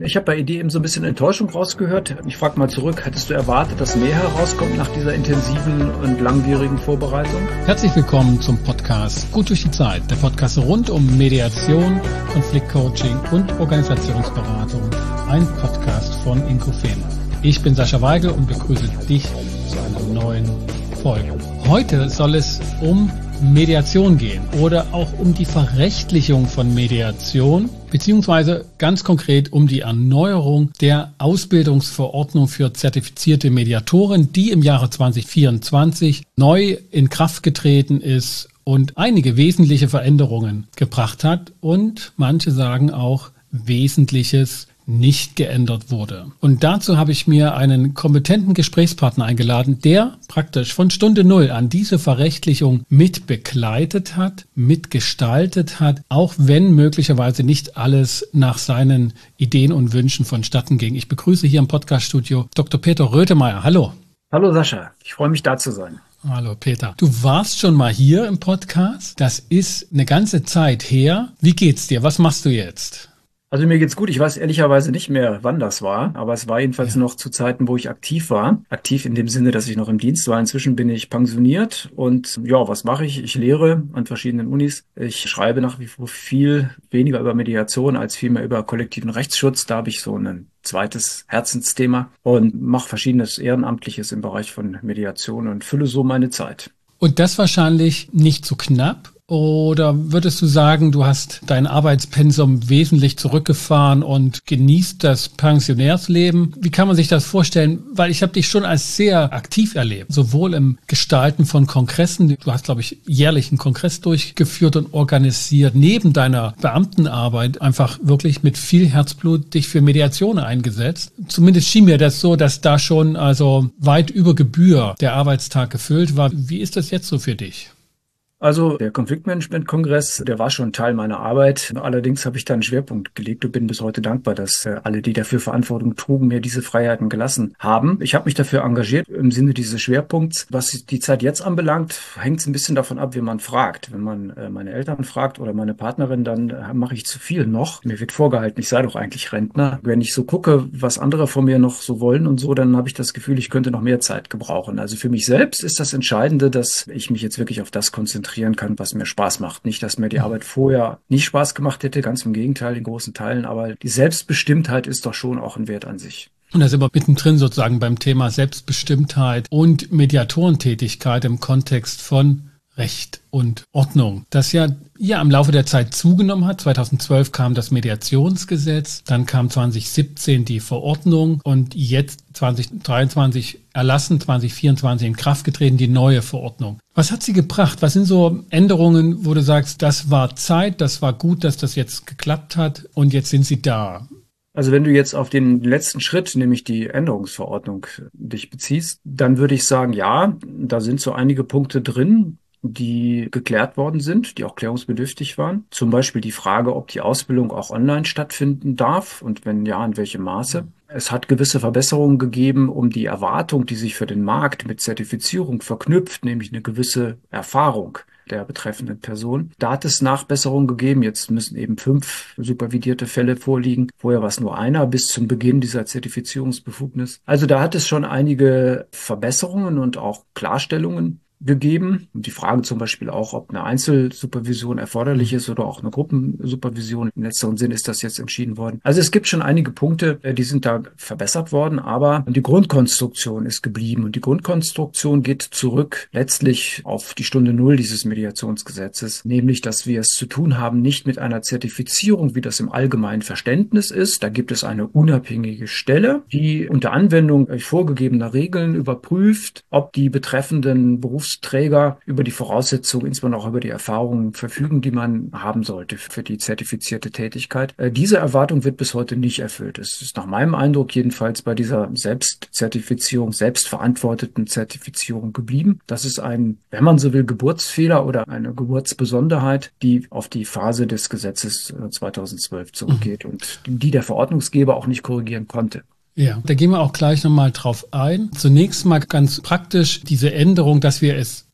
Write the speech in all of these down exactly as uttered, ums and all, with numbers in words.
Ich habe bei Idee eben so ein bisschen Enttäuschung rausgehört. Ich frage mal zurück, hättest du erwartet, dass mehr herauskommt nach dieser intensiven und langwierigen Vorbereitung? Herzlich willkommen zum Podcast Gut durch die Zeit, der Podcast rund um Mediation, Konfliktcoaching und Organisationsberatung. Ein Podcast von Inkofema. Ich bin Sascha Weigel und begrüße dich zu einer neuen Folge. Heute soll es um Mediation gehen oder auch um die Verrechtlichung von Mediation, beziehungsweise ganz konkret um die Erneuerung der Ausbildungsverordnung für zertifizierte Mediatoren, die im Jahre zwanzig vierundzwanzig neu in Kraft getreten ist und einige wesentliche Veränderungen gebracht hat und manche sagen auch Wesentliches nicht geändert wurde. Und dazu habe ich mir einen kompetenten Gesprächspartner eingeladen, der praktisch von Stunde Null an diese Verrechtlichung mit begleitet hat, mitgestaltet hat, auch wenn möglicherweise nicht alles nach seinen Ideen und Wünschen vonstatten ging. Ich begrüße hier im Podcaststudio Doktor Peter Röthemeyer. Hallo. Hallo Sascha, ich freue mich da zu sein. Hallo Peter. Du warst schon mal hier im Podcast. Das ist eine ganze Zeit her. Wie geht's dir? Was machst du jetzt? Also mir geht's gut. Ich weiß ehrlicherweise nicht mehr, wann das war, aber es war jedenfalls Ja. noch zu Zeiten, wo ich aktiv war. Aktiv in dem Sinne, dass ich noch im Dienst war. Inzwischen bin ich pensioniert und ja, was mache ich? Ich lehre an verschiedenen Unis. Ich schreibe nach wie vor viel weniger über Mediation als vielmehr über kollektiven Rechtsschutz. Da habe ich so ein zweites Herzensthema und mache verschiedenes Ehrenamtliches im Bereich von Mediation und fülle so meine Zeit. Und das wahrscheinlich nicht zu knapp? Oder würdest du sagen, du hast dein Arbeitspensum wesentlich zurückgefahren und genießt das Pensionärsleben? Wie kann man sich das vorstellen? Weil ich habe dich schon als sehr aktiv erlebt, sowohl im Gestalten von Kongressen. Du hast, glaube ich, jährlich einen Kongress durchgeführt und organisiert, neben deiner Beamtenarbeit einfach wirklich mit viel Herzblut dich für Mediation eingesetzt. Zumindest schien mir das so, dass da schon also weit über Gebühr der Arbeitstag gefüllt war. Wie ist das jetzt so für dich? Also der Konfliktmanagement-Kongress, der war schon Teil meiner Arbeit. Allerdings habe ich da einen Schwerpunkt gelegt und bin bis heute dankbar, dass äh, alle, die dafür Verantwortung trugen, mir diese Freiheiten gelassen haben. Ich habe mich dafür engagiert im Sinne dieses Schwerpunkts. Was die Zeit jetzt anbelangt, hängt es ein bisschen davon ab, wie man fragt. Wenn man äh, meine Eltern fragt oder meine Partnerin, dann äh, mache ich zu viel noch. Mir wird vorgehalten, ich sei doch eigentlich Rentner. Wenn ich so gucke, was andere von mir noch so wollen und so, dann habe ich das Gefühl, ich könnte noch mehr Zeit gebrauchen. Also für mich selbst ist das Entscheidende, dass ich mich jetzt wirklich auf das konzentriere kann, was mir Spaß macht. Nicht, dass mir die Arbeit vorher nicht Spaß gemacht hätte, ganz im Gegenteil, in großen Teilen, aber die Selbstbestimmtheit ist doch schon auch ein Wert an sich. Und da sind wir mittendrin sozusagen beim Thema Selbstbestimmtheit und Mediatorentätigkeit im Kontext von Recht und Ordnung, das ja, ja im Laufe der Zeit zugenommen hat. zweitausendzwölf kam das Mediationsgesetz, dann kam zwanzig siebzehn die Verordnung und jetzt zwanzig dreiundzwanzig erlassen, zwanzig vierundzwanzig in Kraft getreten, die neue Verordnung. Was hat sie gebracht? Was sind so Änderungen, wo du sagst, das war Zeit, das war gut, dass das jetzt geklappt hat und jetzt sind sie da? Also wenn du jetzt auf den letzten Schritt, nämlich die Änderungsverordnung, dich beziehst, dann würde ich sagen, ja, da sind so einige Punkte drin, die geklärt worden sind, die auch klärungsbedürftig waren. Zum Beispiel die Frage, ob die Ausbildung auch online stattfinden darf und wenn ja, in welchem Maße. Es hat gewisse Verbesserungen gegeben, um die Erwartung, die sich für den Markt mit Zertifizierung verknüpft, nämlich eine gewisse Erfahrung der betreffenden Person. Da hat es Nachbesserungen gegeben. Jetzt müssen eben fünf supervidierte Fälle vorliegen. Vorher war es nur einer bis zum Beginn dieser Zertifizierungsbefugnis. Also da hat es schon einige Verbesserungen und auch Klarstellungen gegeben. Und die Frage zum Beispiel auch, ob eine Einzelsupervision erforderlich ist oder auch eine Gruppensupervision. Im letzteren Sinn ist das jetzt entschieden worden. Also es gibt schon einige Punkte, die sind da verbessert worden, aber die Grundkonstruktion ist geblieben. Und die Grundkonstruktion geht zurück letztlich auf die Stunde Null dieses Mediationsgesetzes, nämlich, dass wir es zu tun haben, nicht mit einer Zertifizierung, wie das im allgemeinen Verständnis ist. Da gibt es eine unabhängige Stelle, die unter Anwendung vorgegebener Regeln überprüft, ob die betreffenden Berufs Träger über die Voraussetzungen, insbesondere auch über die Erfahrungen verfügen, die man haben sollte für die zertifizierte Tätigkeit. Äh, diese Erwartung wird bis heute nicht erfüllt. Es ist nach meinem Eindruck jedenfalls bei dieser Selbstzertifizierung, selbstverantworteten Zertifizierung geblieben. Das ist ein, wenn man so will, Geburtsfehler oder eine Geburtsbesonderheit, die auf die Phase des Gesetzes zweitausendzwölf zurückgeht mhm. und die der Verordnungsgeber auch nicht korrigieren konnte. Ja, da gehen wir auch gleich nochmal drauf ein. Zunächst mal ganz praktisch diese Änderung, dass wir es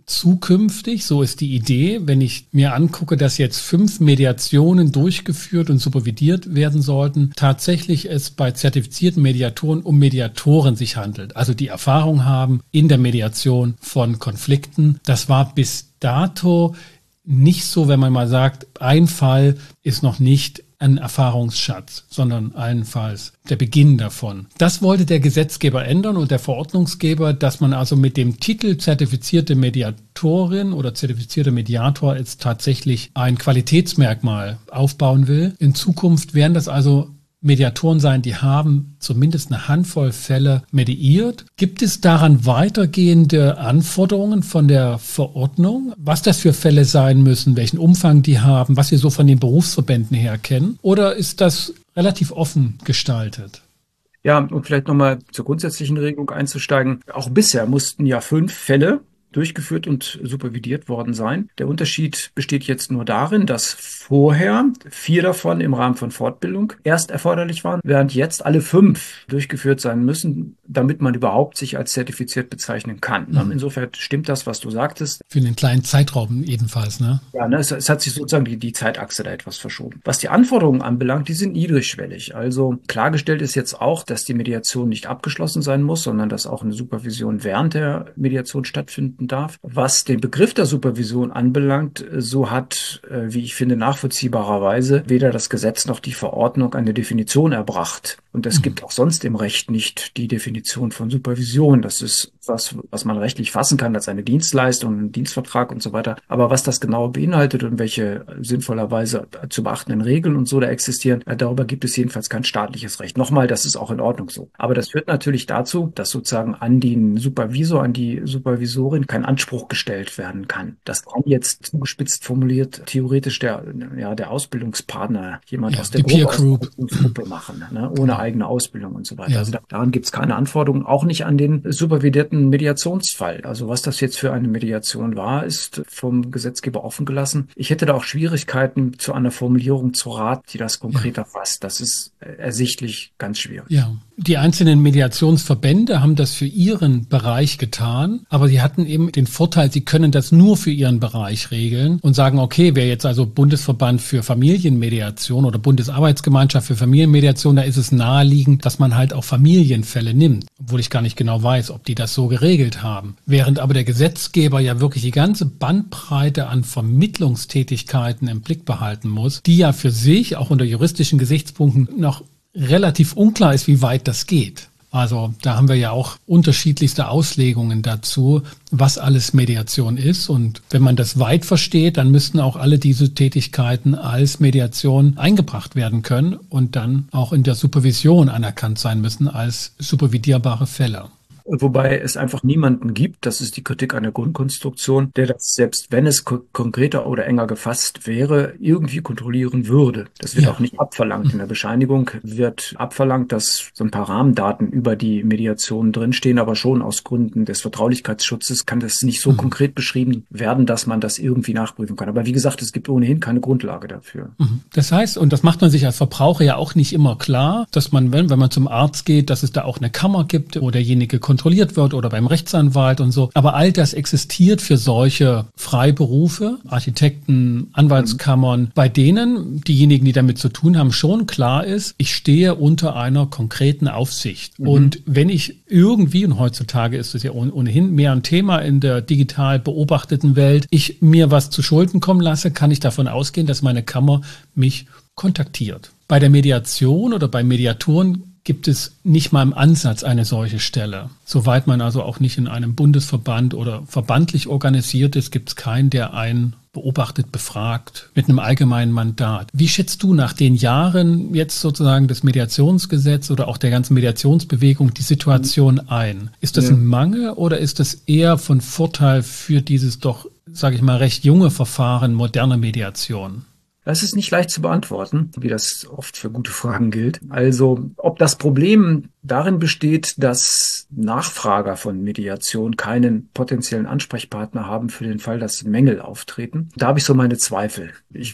zukünftig, so ist die Idee, wenn ich mir angucke, dass jetzt fünf Mediationen durchgeführt und supervidiert werden sollten, tatsächlich es bei zertifizierten Mediatoren um Mediatoren sich handelt, also die Erfahrung haben in der Mediation von Konflikten. Das war bis dato nicht so, wenn man mal sagt, ein Fall ist noch nicht ein Erfahrungsschatz, sondern allenfalls der Beginn davon. Das wollte der Gesetzgeber ändern und der Verordnungsgeber, dass man also mit dem Titel zertifizierte Mediatorin oder zertifizierter Mediator jetzt tatsächlich ein Qualitätsmerkmal aufbauen will. In Zukunft werden das also Mediatoren sein, die haben zumindest eine Handvoll Fälle mediiert. Gibt es daran weitergehende Anforderungen von der Verordnung, was das für Fälle sein müssen, welchen Umfang die haben, was wir so von den Berufsverbänden her kennen? Oder ist das relativ offen gestaltet? Ja, um vielleicht nochmal zur grundsätzlichen Regelung einzusteigen. Auch bisher mussten ja fünf Fälle durchgeführt und supervidiert worden sein. Der Unterschied besteht jetzt nur darin, dass vorher vier davon im Rahmen von Fortbildung erst erforderlich waren, während jetzt alle fünf durchgeführt sein müssen, damit man überhaupt sich als zertifiziert bezeichnen kann. Mhm. Insofern stimmt das, was du sagtest. Für einen kleinen Zeitraum jedenfalls, ne? Ja, ne, es, es hat sich sozusagen die, die Zeitachse da etwas verschoben. Was die Anforderungen anbelangt, die sind niedrigschwellig. Also klargestellt ist jetzt auch, dass die Mediation nicht abgeschlossen sein muss, sondern dass auch eine Supervision während der Mediation stattfinden darf. Was den Begriff der Supervision anbelangt, so hat, wie ich finde, nachvollziehbarerweise weder das Gesetz noch die Verordnung eine Definition erbracht. Und es mhm. gibt auch sonst im Recht nicht die Definition von Supervision. Das ist was, was man rechtlich fassen kann als eine Dienstleistung, einen Dienstvertrag und so weiter. Aber was das genau beinhaltet und welche sinnvollerweise zu beachtenden Regeln und so da existieren, darüber gibt es jedenfalls kein staatliches Recht. Nochmal, das ist auch in Ordnung so. Aber das führt natürlich dazu, dass sozusagen an den Supervisor, an die Supervisorin kein Anspruch gestellt werden kann. Das kann jetzt zugespitzt formuliert theoretisch der, ja, der Ausbildungspartner, jemand ja, aus der Gruppe, aus der Gruppe machen, ne, ohne eigene Ausbildung und so weiter. Ja. Also da, daran gibt es keine Anforderungen, auch nicht an den supervidierten Mediationsfall. Also was das jetzt für eine Mediation war, ist vom Gesetzgeber offen gelassen. Ich hätte da auch Schwierigkeiten zu einer Formulierung zu raten, die das konkreter ja. fasst. Das ist ersichtlich ganz schwierig. Ja. Die einzelnen Mediationsverbände haben das für ihren Bereich getan, aber sie hatten eben den Vorteil, sie können das nur für ihren Bereich regeln und sagen, okay, wer jetzt also Bundesverband für Familienmediation oder Bundesarbeitsgemeinschaft für Familienmediation, da ist es naheliegend, dass man halt auch Familienfälle nimmt, obwohl ich gar nicht genau weiß, ob die das so geregelt haben. Während aber der Gesetzgeber ja wirklich die ganze Bandbreite an Vermittlungstätigkeiten im Blick behalten muss, die ja für sich auch unter juristischen Gesichtspunkten noch relativ unklar ist, wie weit das geht. Also da haben wir ja auch unterschiedlichste Auslegungen dazu, was alles Mediation ist. Und wenn man das weit versteht, dann müssten auch alle diese Tätigkeiten als Mediation eingebracht werden können und dann auch in der Supervision anerkannt sein müssen als supervidierbare Fälle. Wobei es einfach niemanden gibt, das ist die Kritik an der Grundkonstruktion, der das, selbst wenn es ko- konkreter oder enger gefasst wäre, irgendwie kontrollieren würde. Das wird ja auch nicht abverlangt. In der Bescheinigung wird abverlangt, dass so ein paar Rahmendaten über die Mediation drinstehen, aber schon aus Gründen des Vertraulichkeitsschutzes kann das nicht so mhm. konkret beschrieben werden, dass man das irgendwie nachprüfen kann. Aber wie gesagt, es gibt ohnehin keine Grundlage dafür. Mhm. Das heißt, und das macht man sich als Verbraucher ja auch nicht immer klar, dass man, wenn, wenn man zum Arzt geht, dass es da auch eine Kammer gibt, wo derjenige kontrolliert wird oder beim Rechtsanwalt und so. Aber all das existiert für solche Freiberufe, Architekten, Anwaltskammern, mhm. bei denen diejenigen, die damit zu tun haben, schon klar ist, ich stehe unter einer konkreten Aufsicht. Mhm. Und wenn ich irgendwie, und heutzutage ist es ja ohnehin mehr ein Thema in der digital beobachteten Welt, ich mir was zu Schulden kommen lasse, kann ich davon ausgehen, dass meine Kammer mich kontaktiert. Bei der Mediation oder bei Mediatoren gibt es nicht mal im Ansatz eine solche Stelle. Soweit man also auch nicht in einem Bundesverband oder verbandlich organisiert ist, gibt es keinen, der einen beobachtet, befragt, mit einem allgemeinen Mandat. Wie schätzt du nach den Jahren jetzt sozusagen des Mediationsgesetzes oder auch der ganzen Mediationsbewegung die Situation ein? Ist das ja. ein Mangel oder ist das eher von Vorteil für dieses doch, sage ich mal, recht junge Verfahren, moderne Mediation? Das ist nicht leicht zu beantworten, wie das oft für gute Fragen gilt. Also, ob das Problem darin besteht, dass Nachfrager von Mediation keinen potenziellen Ansprechpartner haben für den Fall, dass Mängel auftreten, da habe ich so meine Zweifel. Ich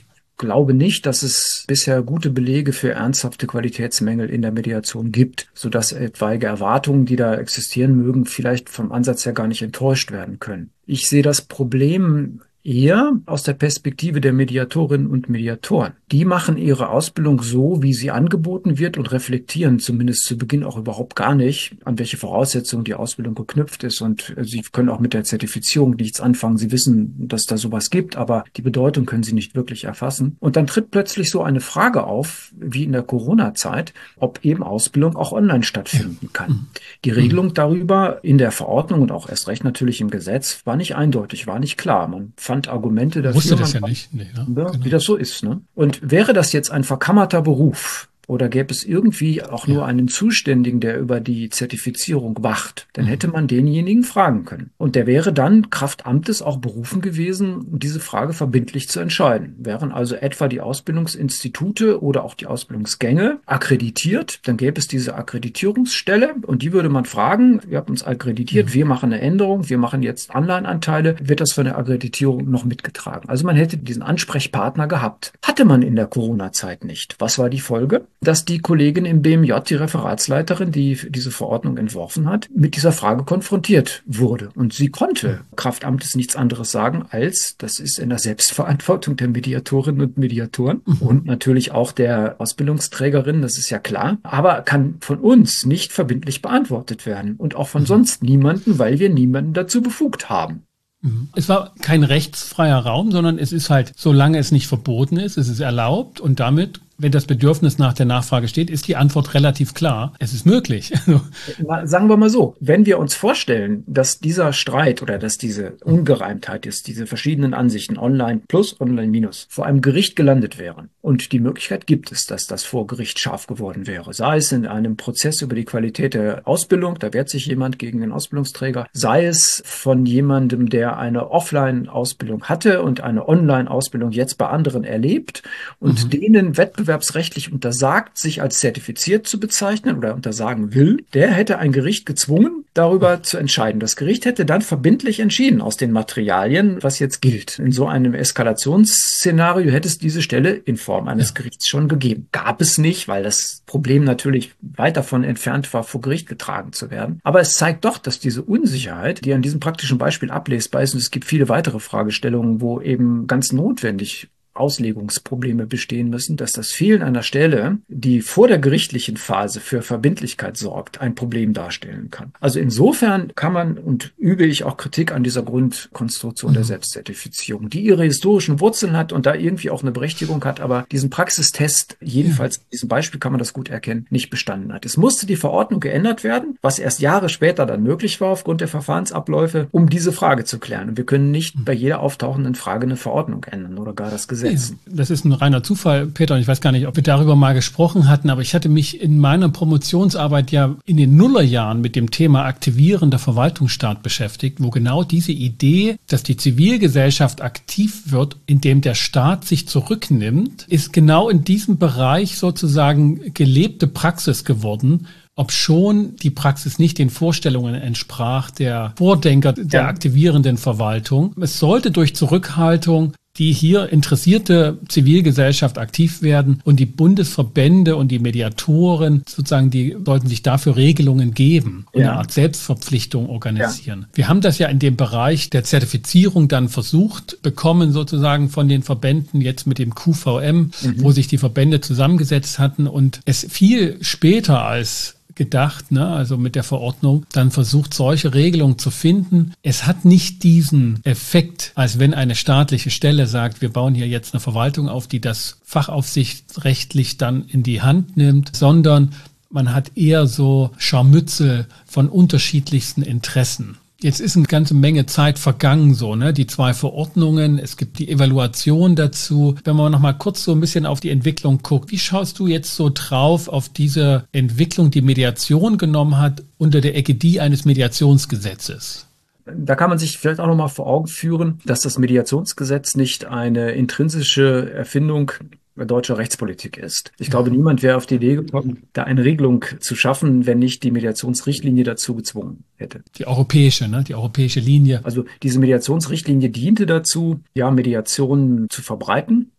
glaube nicht, dass es bisher gute Belege für ernsthafte Qualitätsmängel in der Mediation gibt, sodass etwaige Erwartungen, die da existieren mögen, vielleicht vom Ansatz her gar nicht enttäuscht werden können. Ich sehe das Problem eher aus der Perspektive der Mediatorinnen und Mediatoren. Die machen ihre Ausbildung so, wie sie angeboten wird und reflektieren zumindest zu Beginn auch überhaupt gar nicht, an welche Voraussetzungen die Ausbildung geknüpft ist. Und sie können auch mit der Zertifizierung nichts anfangen. Sie wissen, dass da sowas gibt, aber die Bedeutung können sie nicht wirklich erfassen. Und dann tritt plötzlich so eine Frage auf, wie in der Corona-Zeit, ob eben Ausbildung auch online stattfinden kann. Die Regelung darüber in der Verordnung und auch erst recht natürlich im Gesetz war nicht eindeutig, war nicht klar. Man fand Argumente dafür. Wusste das ja nicht. Nee, ne? Ja, genau. Wie das so ist. Ne? Und wäre das jetzt ein verkammerter Beruf, oder gäbe es irgendwie auch nur einen Zuständigen, der über die Zertifizierung wacht, dann hätte man denjenigen fragen können. Und der wäre dann Kraft Amtes auch berufen gewesen, diese Frage verbindlich zu entscheiden. Wären also etwa die Ausbildungsinstitute oder auch die Ausbildungsgänge akkreditiert, dann gäbe es diese Akkreditierungsstelle und die würde man fragen, ihr habt uns akkreditiert, mhm. wir machen eine Änderung, wir machen jetzt Anleihenanteile, wird das von der Akkreditierung noch mitgetragen? Also man hätte diesen Ansprechpartner gehabt. Hatte man in der Corona-Zeit nicht. Was war die Folge? Dass die Kollegin im B M J, die Referatsleiterin, die diese Verordnung entworfen hat, mit dieser Frage konfrontiert wurde. Und sie konnte Kraft Amtes nichts anderes sagen, als das ist in der Selbstverantwortung der Mediatorinnen und Mediatoren mhm. und natürlich auch der Ausbildungsträgerin, das ist ja klar, aber kann von uns nicht verbindlich beantwortet werden und auch von mhm. sonst niemanden, weil wir niemanden dazu befugt haben. Es war kein rechtsfreier Raum, sondern es ist halt, solange es nicht verboten ist, es ist erlaubt und damit, wenn das Bedürfnis nach der Nachfrage steht, ist die Antwort relativ klar. Es ist möglich. Na, sagen wir mal so, wenn wir uns vorstellen, dass dieser Streit oder dass diese Ungereimtheit ist, diese verschiedenen Ansichten, online plus, online minus, vor einem Gericht gelandet wären und die Möglichkeit gibt es, dass das vor Gericht scharf geworden wäre, sei es in einem Prozess über die Qualität der Ausbildung, da wehrt sich jemand gegen den Ausbildungsträger, sei es von jemandem, der eine Offline-Ausbildung hatte und eine Online-Ausbildung jetzt bei anderen erlebt und mhm. denen wettbewerbsrechtlich untersagt, sich als zertifiziert zu bezeichnen oder untersagen will, der hätte ein Gericht gezwungen, darüber zu entscheiden. Das Gericht hätte dann verbindlich entschieden aus den Materialien, was jetzt gilt. In so einem Eskalationsszenario hätte es diese Stelle in Form eines ja. Gerichts schon gegeben. Gab es nicht, weil das Problem natürlich weit davon entfernt war, vor Gericht getragen zu werden. Aber es zeigt doch, dass diese Unsicherheit, die an diesem praktischen Beispiel ablesbar ist, und es gibt viele weitere Fragestellungen, wo eben ganz notwendig Auslegungsprobleme bestehen müssen, dass das Fehlen einer Stelle, die vor der gerichtlichen Phase für Verbindlichkeit sorgt, ein Problem darstellen kann. Also insofern kann man, und übe ich auch Kritik an dieser Grundkonstruktion mhm. der Selbstzertifizierung, die ihre historischen Wurzeln hat und da irgendwie auch eine Berechtigung hat, aber diesen Praxistest, jedenfalls in diesem Beispiel kann man das gut erkennen, nicht bestanden hat. Es musste die Verordnung geändert werden, was erst Jahre später dann möglich war aufgrund der Verfahrensabläufe, um diese Frage zu klären. Und wir können nicht bei jeder auftauchenden Frage eine Verordnung ändern oder gar das Gesetz. Ja, das ist ein reiner Zufall, Peter, und ich weiß gar nicht, ob wir darüber mal gesprochen hatten, aber ich hatte mich in meiner Promotionsarbeit ja in den Nullerjahren mit dem Thema Aktivieren der Verwaltungsstaat beschäftigt, wo genau diese Idee, dass die Zivilgesellschaft aktiv wird, indem der Staat sich zurücknimmt, ist genau in diesem Bereich sozusagen gelebte Praxis geworden, obschon die Praxis nicht den Vorstellungen entsprach der Vordenker der ja. aktivierenden Verwaltung. Es sollte durch Zurückhaltung die hier interessierte Zivilgesellschaft aktiv werden und die Bundesverbände und die Mediatoren sozusagen, die sollten sich dafür Regelungen geben und ja. eine Art Selbstverpflichtung organisieren. Ja. Wir haben das ja in dem Bereich der Zertifizierung dann versucht bekommen, sozusagen von den Verbänden, jetzt mit dem Q V M, mhm. wo sich die Verbände zusammengesetzt hatten und es viel später als gedacht, ne, also mit der Verordnung, dann versucht, solche Regelungen zu finden. Es hat nicht diesen Effekt, als wenn eine staatliche Stelle sagt, wir bauen hier jetzt eine Verwaltung auf, die das fachaufsichtsrechtlich dann in die Hand nimmt, sondern man hat eher so Scharmützel von unterschiedlichsten Interessen. Jetzt ist eine ganze Menge Zeit vergangen, so, ne? Die zwei Verordnungen, es gibt die Evaluation dazu. Wenn man noch mal kurz so ein bisschen auf die Entwicklung guckt, wie schaust du jetzt so drauf auf diese Entwicklung, die Mediation genommen hat unter der Ägidie eines Mediationsgesetzes? Da kann man sich vielleicht auch noch mal vor Augen führen, dass das Mediationsgesetz nicht eine intrinsische Erfindung deutsche Rechtspolitik ist. Ich glaube, niemand wäre auf die Idee gekommen, da eine Regelung zu schaffen, wenn nicht die Mediationsrichtlinie dazu gezwungen hätte. Die europäische, ne? Die europäische Linie. Also diese Mediationsrichtlinie diente dazu, ja, Mediation zu verbreiten.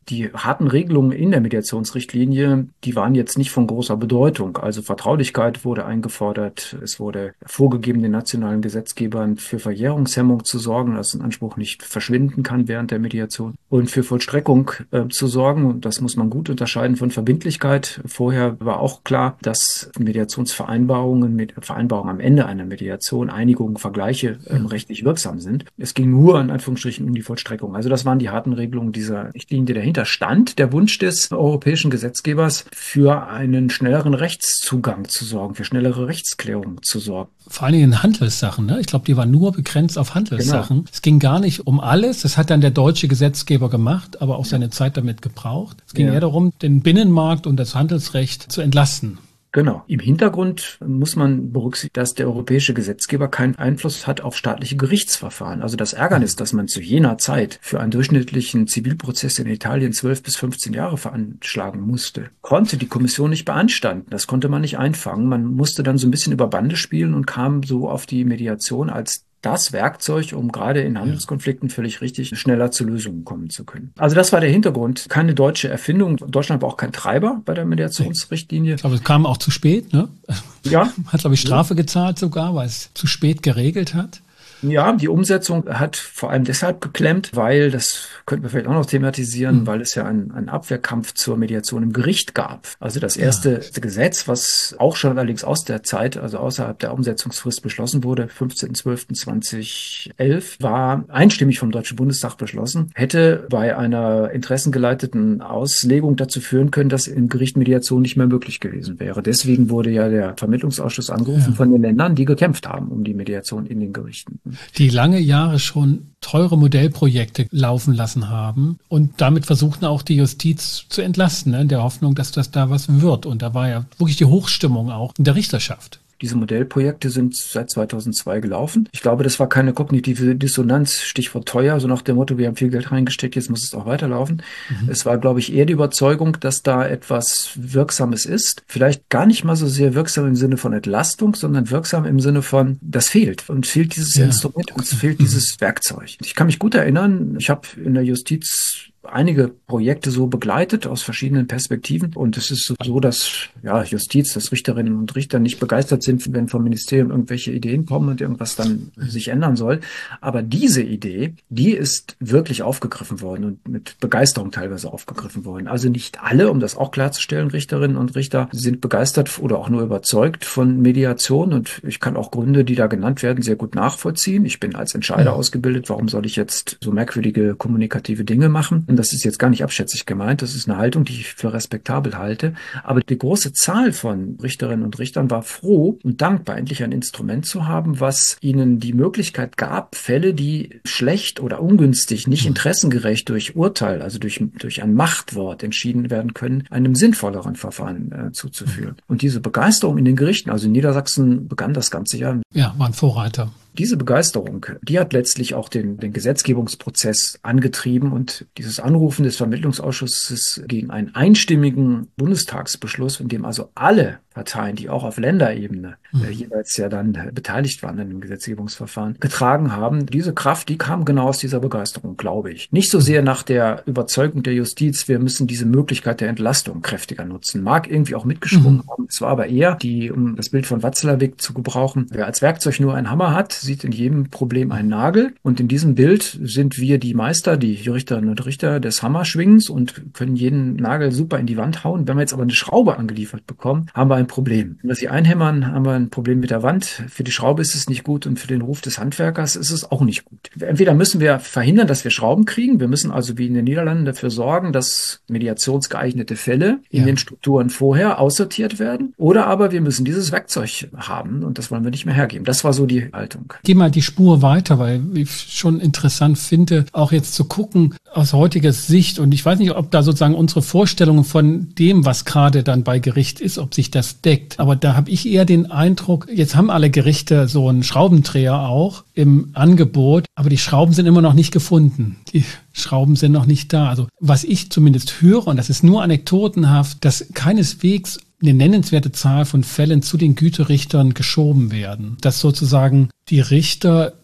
Die harten Regelungen in der Mediationsrichtlinie, die waren jetzt nicht von großer Bedeutung. Also Vertraulichkeit wurde eingefordert. Es wurde vorgegeben, den nationalen Gesetzgebern für Verjährungshemmung zu sorgen, dass ein Anspruch nicht verschwinden kann während der Mediation. Und für Vollstreckung äh, zu sorgen. Und das muss man gut unterscheiden von Verbindlichkeit. Vorher war auch klar, dass Mediationsvereinbarungen, mit Vereinbarungen am Ende einer Mediation, Einigungen, Vergleiche äh, rechtlich wirksam sind. Es ging nur in Anführungsstrichen um die Vollstreckung. Also das waren die harten Regelungen dieser Richtlinie. Dahinter stand der Wunsch des europäischen Gesetzgebers, für einen schnelleren Rechtszugang zu sorgen, für schnellere Rechtsklärung zu sorgen. Vor allen Dingen in Handelssachen, ne? Ich glaube, die waren nur begrenzt auf Handelssachen. Genau. Es ging gar nicht um alles. Das hat dann der deutsche Gesetzgeber gemacht, aber auch seine Zeit damit gebraucht. Es ging Ja. eher darum, den Binnenmarkt und das Handelsrecht zu entlasten. Genau. Im Hintergrund muss man berücksichtigen, dass der europäische Gesetzgeber keinen Einfluss hat auf staatliche Gerichtsverfahren. Also das Ärgernis, dass man zu jener Zeit für einen durchschnittlichen Zivilprozess in Italien zwölf bis fünfzehn Jahre veranschlagen musste, konnte die Kommission nicht beanstanden. Das konnte man nicht einfangen. Man musste dann so ein bisschen über Bande spielen und kam so auf die Mediation als das Werkzeug, um gerade in Handelskonflikten völlig richtig schneller zu Lösungen kommen zu können. Also das war der Hintergrund. Keine deutsche Erfindung. Deutschland war auch kein Treiber bei der Mediationsrichtlinie. Aber es kam auch zu spät, ne? Ja. Hat, glaube ich, Strafe gezahlt sogar, weil es zu spät geregelt hat. Ja, die Umsetzung hat vor allem deshalb geklemmt, weil, das könnten wir vielleicht auch noch thematisieren, mhm. weil es ja einen, einen Abwehrkampf zur Mediation im Gericht gab. Also das erste ja. Gesetz, was auch schon allerdings aus der Zeit, also außerhalb der Umsetzungsfrist beschlossen wurde, fünfzehnten zwölften zweitausendelf, war einstimmig vom Deutschen Bundestag beschlossen, hätte bei einer interessengeleiteten Auslegung dazu führen können, dass im Gericht Mediation nicht mehr möglich gewesen wäre. Deswegen wurde ja der Vermittlungsausschuss angerufen ja. von den Ländern, die gekämpft haben um die Mediation in den Gerichten. Die lange Jahre schon teure Modellprojekte laufen lassen haben und damit versuchten auch die Justiz zu entlasten, ne, in der Hoffnung, dass das da was wird. Und da war ja wirklich die Hochstimmung auch in der Richterschaft. Diese Modellprojekte sind seit zweitausendzwei gelaufen. Ich glaube, das war keine kognitive Dissonanz, Stichwort teuer, so nach dem Motto, wir haben viel Geld reingesteckt, jetzt muss es auch weiterlaufen. Mhm. Es war, glaube ich, eher die Überzeugung, dass da etwas Wirksames ist. Vielleicht gar nicht mal so sehr wirksam im Sinne von Entlastung, sondern wirksam im Sinne von, das fehlt. Uns fehlt dieses ja. Instrument, uns fehlt mhm. dieses Werkzeug. Ich kann mich gut erinnern, ich habe in der Justiz einige Projekte so begleitet aus verschiedenen Perspektiven. Und es ist so, dass ja Justiz, dass Richterinnen und Richter nicht begeistert sind, wenn vom Ministerium irgendwelche Ideen kommen und irgendwas dann sich ändern soll. Aber diese Idee, die ist wirklich aufgegriffen worden und mit Begeisterung teilweise aufgegriffen worden. Also nicht alle, um das auch klarzustellen, Richterinnen und Richter sind begeistert oder auch nur überzeugt von Mediation. Und ich kann auch Gründe, die da genannt werden, sehr gut nachvollziehen. Ich bin als Entscheider mhm. ausgebildet. Warum soll ich jetzt so merkwürdige kommunikative Dinge machen? Und das ist jetzt gar nicht abschätzig gemeint. Das ist eine Haltung, die ich für respektabel halte. Aber die große Zahl von Richterinnen und Richtern war froh und dankbar, endlich ein Instrument zu haben, was ihnen die Möglichkeit gab, Fälle, die schlecht oder ungünstig, nicht interessengerecht durch Urteil, also durch, durch ein Machtwort entschieden werden können, einem sinnvolleren Verfahren äh, zuzuführen. Und diese Begeisterung in den Gerichten, also in Niedersachsen begann das ganze Jahr. Ja, war ein Vorreiter. Diese Begeisterung, die hat letztlich auch den, den Gesetzgebungsprozess angetrieben und dieses Anrufen des Vermittlungsausschusses gegen einen einstimmigen Bundestagsbeschluss, in dem also alle Parteien, die auch auf Länderebene mhm. äh, jeweils ja dann äh, beteiligt waren an dem Gesetzgebungsverfahren, getragen haben. Diese Kraft, die kam genau aus dieser Begeisterung, glaube ich. Nicht so sehr nach der Überzeugung der Justiz, wir müssen diese Möglichkeit der Entlastung kräftiger nutzen. Mag irgendwie auch mitgeschwungen mhm. haben. Es war aber eher, die, um das Bild von Watzlawick zu gebrauchen, wer als Werkzeug nur einen Hammer hat, sieht in jedem Problem einen Nagel. Und in diesem Bild sind wir die Meister, die Richterinnen und Richter des Hammerschwingens und können jeden Nagel super in die Wand hauen. Wenn wir jetzt aber eine Schraube angeliefert bekommen, haben wir ein Problem. Wenn wir sie einhämmern, haben wir ein Problem mit der Wand. Für die Schraube ist es nicht gut und für den Ruf des Handwerkers ist es auch nicht gut. Entweder müssen wir verhindern, dass wir Schrauben kriegen. Wir müssen also wie in den Niederlanden dafür sorgen, dass mediationsgeeignete Fälle in ja. den Strukturen vorher aussortiert werden. Oder aber wir müssen dieses Werkzeug haben und das wollen wir nicht mehr hergeben. Das war so die Haltung. Geh mal die Spur weiter, weil ich schon interessant finde, auch jetzt zu gucken aus heutiger Sicht. Und ich weiß nicht, ob da sozusagen unsere Vorstellungen von dem, was gerade dann bei Gericht ist, ob sich das deckt. Aber da habe ich eher den Eindruck, jetzt haben alle Gerichte so einen Schraubendreher auch im Angebot, aber die Schrauben sind immer noch nicht gefunden. Die Schrauben sind noch nicht da. Also was ich zumindest höre, und das ist nur anekdotenhaft, dass keineswegs eine nennenswerte Zahl von Fällen zu den Güterichtern geschoben werden. Dass sozusagen die Richter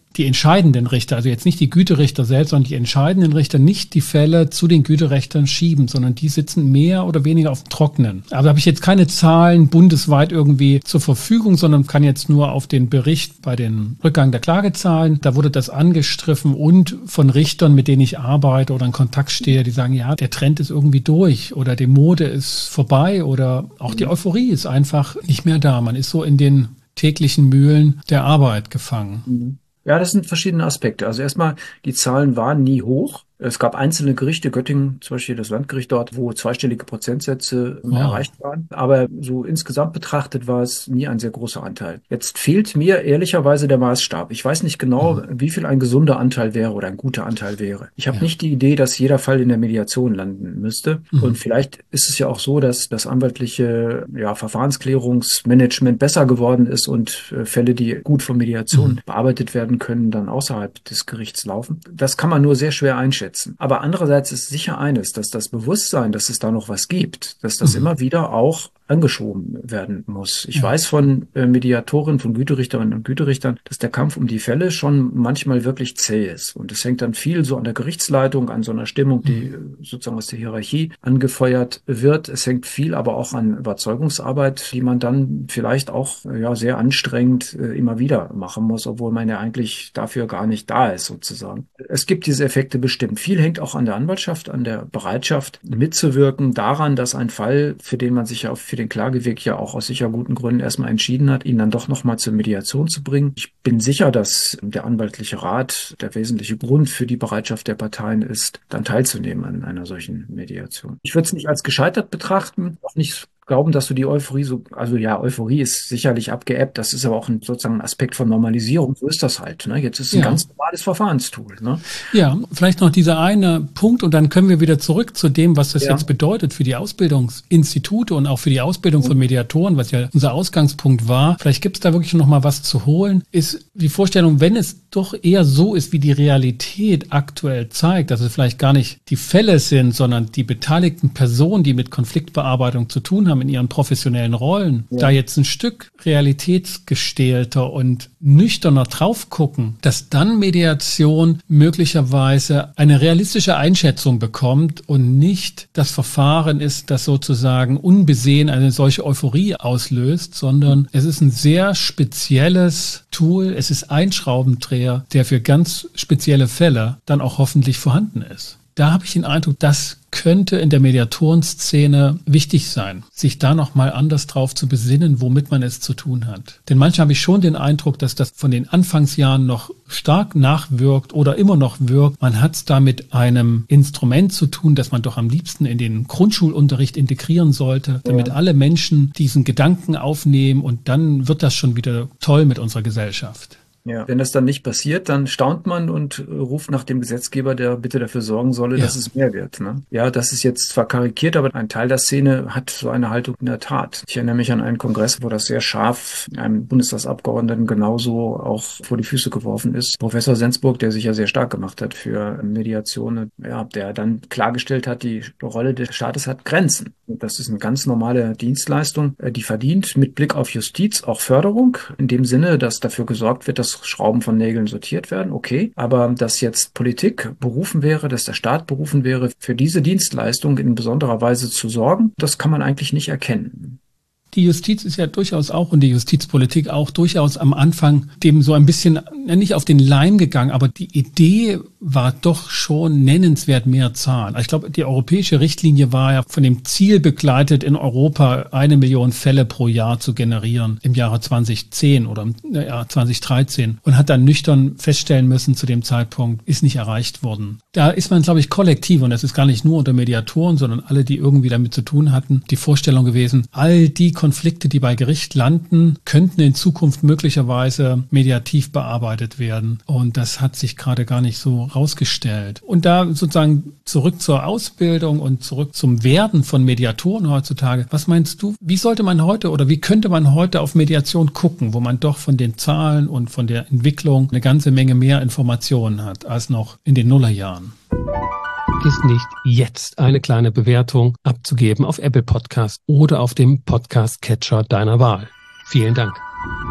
die entscheidenden Richter, also jetzt nicht die Güterichter selbst, sondern die entscheidenden Richter nicht die Fälle zu den Güterichtern schieben, sondern die sitzen mehr oder weniger auf dem Trockenen. Aber da habe ich jetzt keine Zahlen bundesweit irgendwie zur Verfügung, sondern kann jetzt nur auf den Bericht bei den Rückgang der Klagezahlen, da wurde das angestriffen und von Richtern, mit denen ich arbeite oder in Kontakt stehe, die sagen, ja, der Trend ist irgendwie durch oder die Mode ist vorbei oder auch die Euphorie ist einfach nicht mehr da. Man ist so in den täglichen Mühlen der Arbeit gefangen. Ja, das sind verschiedene Aspekte. Also erstmal, die Zahlen waren nie hoch. Es gab einzelne Gerichte, Göttingen, zum Beispiel das Landgericht dort, wo zweistellige Prozentsätze wow. erreicht waren. Aber so insgesamt betrachtet war es nie ein sehr großer Anteil. Jetzt fehlt mir ehrlicherweise der Maßstab. Ich weiß nicht genau, mhm. wie viel ein gesunder Anteil wäre oder ein guter Anteil wäre. Ich habe ja. nicht die Idee, dass jeder Fall in der Mediation landen müsste. Mhm. Und vielleicht ist es ja auch so, dass das anwaltliche ja, Verfahrensklärungsmanagement besser geworden ist und äh, Fälle, die gut von Mediation mhm. bearbeitet werden können, dann außerhalb des Gerichts laufen. Das kann man nur sehr schwer einschätzen. Aber andererseits ist sicher eines, dass das Bewusstsein, dass es da noch was gibt, dass das mhm. immer wieder auch angeschoben werden muss. Ich ja. weiß von äh, Mediatoren, von Güterichterinnen und Güterichtern, dass der Kampf um die Fälle schon manchmal wirklich zäh ist. Und es hängt dann viel so an der Gerichtsleitung, an so einer Stimmung, die mhm. sozusagen aus der Hierarchie angefeuert wird. Es hängt viel aber auch an Überzeugungsarbeit, die man dann vielleicht auch äh, ja sehr anstrengend äh, immer wieder machen muss, obwohl man ja eigentlich dafür gar nicht da ist sozusagen. Es gibt diese Effekte bestimmt. Viel hängt auch an der Anwaltschaft, an der Bereitschaft mitzuwirken, daran, dass ein Fall, für den man sich ja für den Klageweg ja auch aus sicher guten Gründen erstmal entschieden hat, ihn dann doch nochmal zur Mediation zu bringen. Ich bin sicher, dass der anwaltliche Rat der wesentliche Grund für die Bereitschaft der Parteien ist, dann teilzunehmen an einer solchen Mediation. Ich würde es nicht als gescheitert betrachten, auch nicht glauben, dass du die Euphorie so, also ja, Euphorie ist sicherlich abgeebbt, das ist aber auch ein, sozusagen ein Aspekt von Normalisierung, so ist das halt. Ne? Jetzt ist es ein ja. ganz normales Verfahrenstool. Ne? Ja, vielleicht noch dieser eine Punkt und dann können wir wieder zurück zu dem, was das ja. jetzt bedeutet für die Ausbildungsinstitute und auch für die Ausbildung von Mediatoren, was ja unser Ausgangspunkt war. Vielleicht gibt es da wirklich noch mal was zu holen, ist die Vorstellung, wenn es doch eher so ist, wie die Realität aktuell zeigt, dass es vielleicht gar nicht die Fälle sind, sondern die beteiligten Personen, die mit Konfliktbearbeitung zu tun haben in ihren professionellen Rollen, ja. da jetzt ein Stück realitätsgestählter und nüchterner drauf gucken, dass dann Mediation möglicherweise eine realistische Einschätzung bekommt und nicht das Verfahren ist, das sozusagen unbesehen eine solche Euphorie auslöst, sondern es ist ein sehr spezielles Tool, es ist ein Schraubendreher, der für ganz spezielle Fälle dann auch hoffentlich vorhanden ist. Da habe ich den Eindruck, das könnte in der Mediatorenszene wichtig sein, sich da nochmal anders drauf zu besinnen, womit man es zu tun hat. Denn manchmal habe ich schon den Eindruck, dass das von den Anfangsjahren noch stark nachwirkt oder immer noch wirkt. Man hat es da mit einem Instrument zu tun, das man doch am liebsten in den Grundschulunterricht integrieren sollte, damit ja. alle Menschen diesen Gedanken aufnehmen und dann wird das schon wieder toll mit unserer Gesellschaft. Ja, wenn das dann nicht passiert, dann staunt man und ruft nach dem Gesetzgeber, der bitte dafür sorgen solle, ja. dass es mehr wird. Ne? Ja, das ist jetzt zwar karikiert, aber ein Teil der Szene hat so eine Haltung in der Tat. Ich erinnere mich an einen Kongress, wo das sehr scharf einem Bundestagsabgeordneten genauso auch vor die Füße geworfen ist. Professor Sensburg, der sich ja sehr stark gemacht hat für Mediation, ja, der dann klargestellt hat, die Rolle des Staates hat Grenzen. Und das ist eine ganz normale Dienstleistung, die verdient mit Blick auf Justiz auch Förderung, in dem Sinne, dass dafür gesorgt wird, dass Schrauben von Nägeln sortiert werden, okay. Aber dass jetzt Politik berufen wäre, dass der Staat berufen wäre, für diese Dienstleistung in besonderer Weise zu sorgen, das kann man eigentlich nicht erkennen. Die Justiz ist ja durchaus auch und die Justizpolitik auch durchaus am Anfang dem so ein bisschen nicht auf den Leim gegangen, aber die Idee war doch schon nennenswert mehr Zahlen. Ich glaube, die europäische Richtlinie war ja von dem Ziel begleitet, in Europa eine Million Fälle pro Jahr zu generieren im Jahre zweitausendzehn oder im Jahr zweitausenddreizehn und hat dann nüchtern feststellen müssen, zu dem Zeitpunkt ist nicht erreicht worden. Da ist man, glaube ich, kollektiv und das ist gar nicht nur unter Mediatoren, sondern alle, die irgendwie damit zu tun hatten, die Vorstellung gewesen, all die Konflikte, die bei Gericht landen, könnten in Zukunft möglicherweise mediativ bearbeitet werden. Und das hat sich gerade gar nicht so rausgestellt. Und da sozusagen zurück zur Ausbildung und zurück zum Werden von Mediatoren heutzutage. Was meinst du, wie sollte man heute oder wie könnte man heute auf Mediation gucken, wo man doch von den Zahlen und von der Entwicklung eine ganze Menge mehr Informationen hat als noch in den Nullerjahren? Ist nicht jetzt eine kleine Bewertung abzugeben auf Apple Podcast oder auf dem Podcast-Catcher deiner Wahl. Vielen Dank.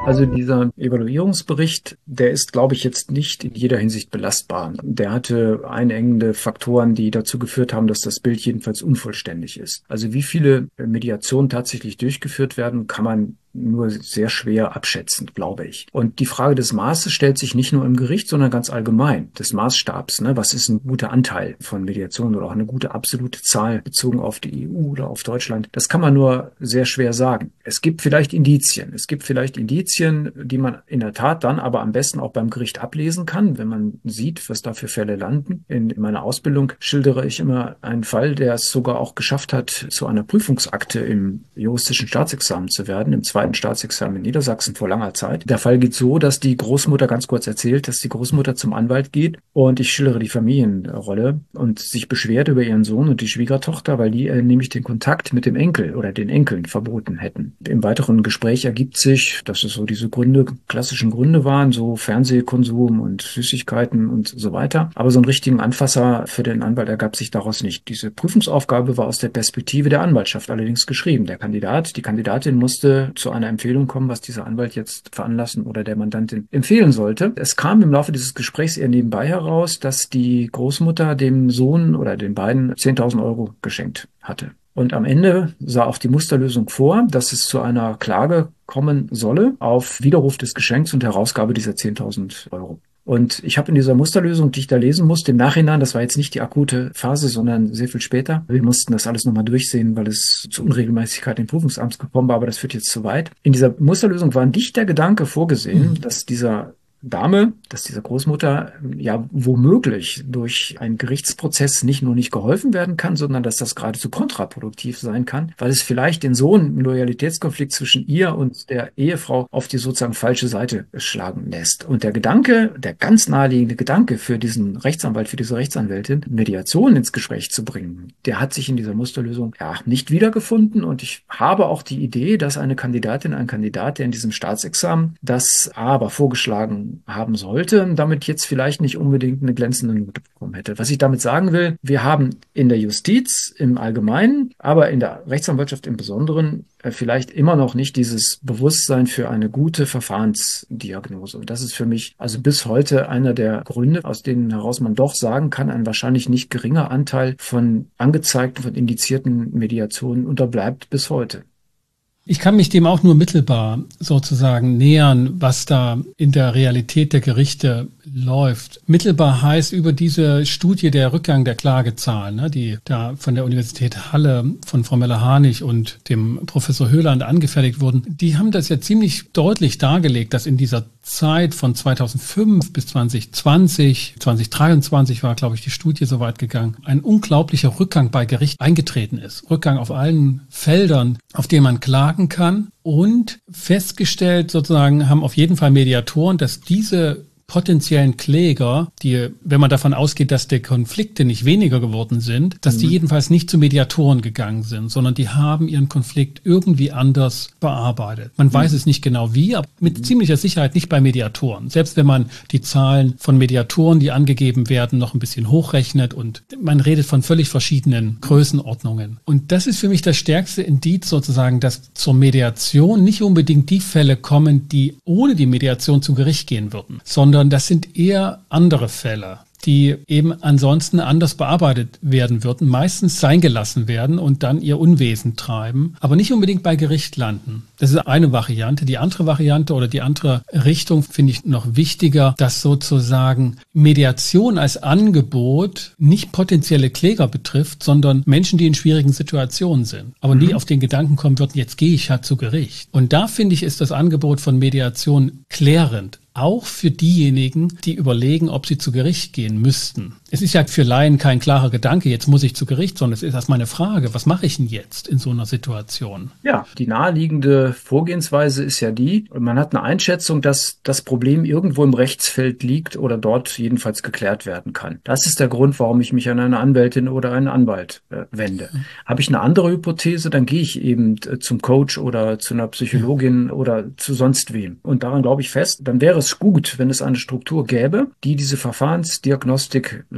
Also dieser Evaluierungsbericht, der ist, glaube ich, jetzt nicht in jeder Hinsicht belastbar. Der hatte einengende Faktoren, die dazu geführt haben, dass das Bild jedenfalls unvollständig ist. Also wie viele Mediationen tatsächlich durchgeführt werden, kann man nur sehr schwer abschätzen, glaube ich. Und die Frage des Maßes stellt sich nicht nur im Gericht, sondern ganz allgemein, des Maßstabs. Ne? Was ist ein guter Anteil von Mediation oder auch eine gute absolute Zahl bezogen auf die E U oder auf Deutschland? Das kann man nur sehr schwer sagen. Es gibt vielleicht Indizien. Es gibt vielleicht Indizien, die man in der Tat dann aber am besten auch beim Gericht ablesen kann, wenn man sieht, was da für Fälle landen. In, in meiner Ausbildung schildere ich immer einen Fall, der es sogar auch geschafft hat, zu einer Prüfungsakte im juristischen Staatsexamen zu werden, im zweiten Staatsexamen in Niedersachsen vor langer Zeit. Der Fall geht so, dass die Großmutter, ganz kurz erzählt, dass die Großmutter zum Anwalt geht und ich schildere die Familienrolle und sich beschwert über ihren Sohn und die Schwiegertochter, weil die äh, nämlich den Kontakt mit dem Enkel oder den Enkeln verboten hätten. Im weiteren Gespräch ergibt sich, dass es so diese Gründe, klassischen Gründe waren, so Fernsehkonsum und Süßigkeiten und so weiter. Aber so einen richtigen Anfasser für den Anwalt ergab sich daraus nicht. Diese Prüfungsaufgabe war aus der Perspektive der Anwaltschaft allerdings geschrieben. Der Kandidat, die Kandidatin musste zu einer Empfehlung kommen, was dieser Anwalt jetzt veranlassen oder der Mandantin empfehlen sollte. Es kam im Laufe dieses Gesprächs eher nebenbei heraus, dass die Großmutter dem Sohn oder den beiden zehntausend Euro geschenkt hatte. Und am Ende sah auch die Musterlösung vor, dass es zu einer Klage kommen solle auf Widerruf des Geschenks und Herausgabe dieser zehntausend Euro. Und ich habe in dieser Musterlösung, die ich da lesen musste, im Nachhinein, das war jetzt nicht die akute Phase, sondern sehr viel später. Wir mussten das alles nochmal durchsehen, weil es zu Unregelmäßigkeiten im Prüfungsamt gekommen war, aber das führt jetzt zu weit. In dieser Musterlösung war nicht der Gedanke vorgesehen, mhm. dass dieser Dame, dass dieser Großmutter ja womöglich durch einen Gerichtsprozess nicht nur nicht geholfen werden kann, sondern dass das geradezu kontraproduktiv sein kann, weil es vielleicht den Sohn einen Loyalitätskonflikt zwischen ihr und der Ehefrau auf die sozusagen falsche Seite schlagen lässt. Und der Gedanke, der ganz naheliegende Gedanke für diesen Rechtsanwalt, für diese Rechtsanwältin, Mediation ins Gespräch zu bringen, der hat sich in dieser Musterlösung ja nicht wiedergefunden. Und ich habe auch die Idee, dass eine Kandidatin, ein Kandidat, der in diesem Staatsexamen das aber vorgeschlagen haben sollte, damit jetzt vielleicht nicht unbedingt eine glänzende Note bekommen hätte. Was ich damit sagen will, wir haben in der Justiz im Allgemeinen, aber in der Rechtsanwaltschaft im Besonderen vielleicht immer noch nicht dieses Bewusstsein für eine gute Verfahrensdiagnose. Und das ist für mich also bis heute einer der Gründe, aus denen heraus man doch sagen kann, ein wahrscheinlich nicht geringer Anteil von angezeigten, von indizierten Mediationen unterbleibt bis heute. Ich kann mich dem auch nur mittelbar sozusagen nähern, was da in der Realität der Gerichte läuft. Mittelbar heißt über diese Studie der Rückgang der Klagezahlen, ne, die da von der Universität Halle von Frau Möller-Harnig und dem Professor Höhland angefertigt wurden. Die haben das ja ziemlich deutlich dargelegt, dass in dieser Zeit von zweitausendfünf bis zwanzig zwanzig, zwanzig dreiundzwanzig war, glaube ich, die Studie so weit gegangen, ein unglaublicher Rückgang bei Gericht eingetreten ist. Rückgang auf allen Feldern, auf denen man klagen kann. Und festgestellt sozusagen haben auf jeden Fall Mediatoren, dass diese potenziellen Kläger, die, wenn man davon ausgeht, dass die Konflikte nicht weniger geworden sind, dass die jedenfalls nicht zu Mediatoren gegangen sind, sondern die haben ihren Konflikt irgendwie anders bearbeitet. Man weiß es nicht genau wie, aber mit ziemlicher Sicherheit nicht bei Mediatoren. Selbst wenn man die Zahlen von Mediatoren, die angegeben werden, noch ein bisschen hochrechnet und man redet von völlig verschiedenen Größenordnungen. Und das ist für mich das stärkste Indiz sozusagen, dass zur Mediation nicht unbedingt die Fälle kommen, die ohne die Mediation zu Gericht gehen würden, sondern das sind eher andere Fälle, die eben ansonsten anders bearbeitet werden würden, meistens sein gelassen werden und dann ihr Unwesen treiben, aber nicht unbedingt bei Gericht landen. Das ist eine Variante. Die andere Variante oder die andere Richtung finde ich noch wichtiger, dass sozusagen Mediation als Angebot nicht potenzielle Kläger betrifft, sondern Menschen, die in schwierigen Situationen sind, aber nie auf den Gedanken kommen würden, jetzt gehe ich halt zu Gericht. Und da finde ich, ist das Angebot von Mediation klärend. Auch für diejenigen, die überlegen, ob sie zu Gericht gehen müssten. Es ist ja für Laien kein klarer Gedanke, jetzt muss ich zu Gericht, sondern es ist erstmal eine Frage, was mache ich denn jetzt in so einer Situation? Ja, die naheliegende Vorgehensweise ist ja die, man hat eine Einschätzung, dass das Problem irgendwo im Rechtsfeld liegt oder dort jedenfalls geklärt werden kann. Das ist der Grund, warum ich mich an eine Anwältin oder einen Anwalt äh, wende. Mhm. Habe ich eine andere Hypothese, dann gehe ich eben äh, zum Coach oder zu einer Psychologin mhm. oder zu sonst wem. Und daran glaube ich fest, dann wäre es gut, wenn es eine Struktur gäbe, die diese Verfahrensdiagnostik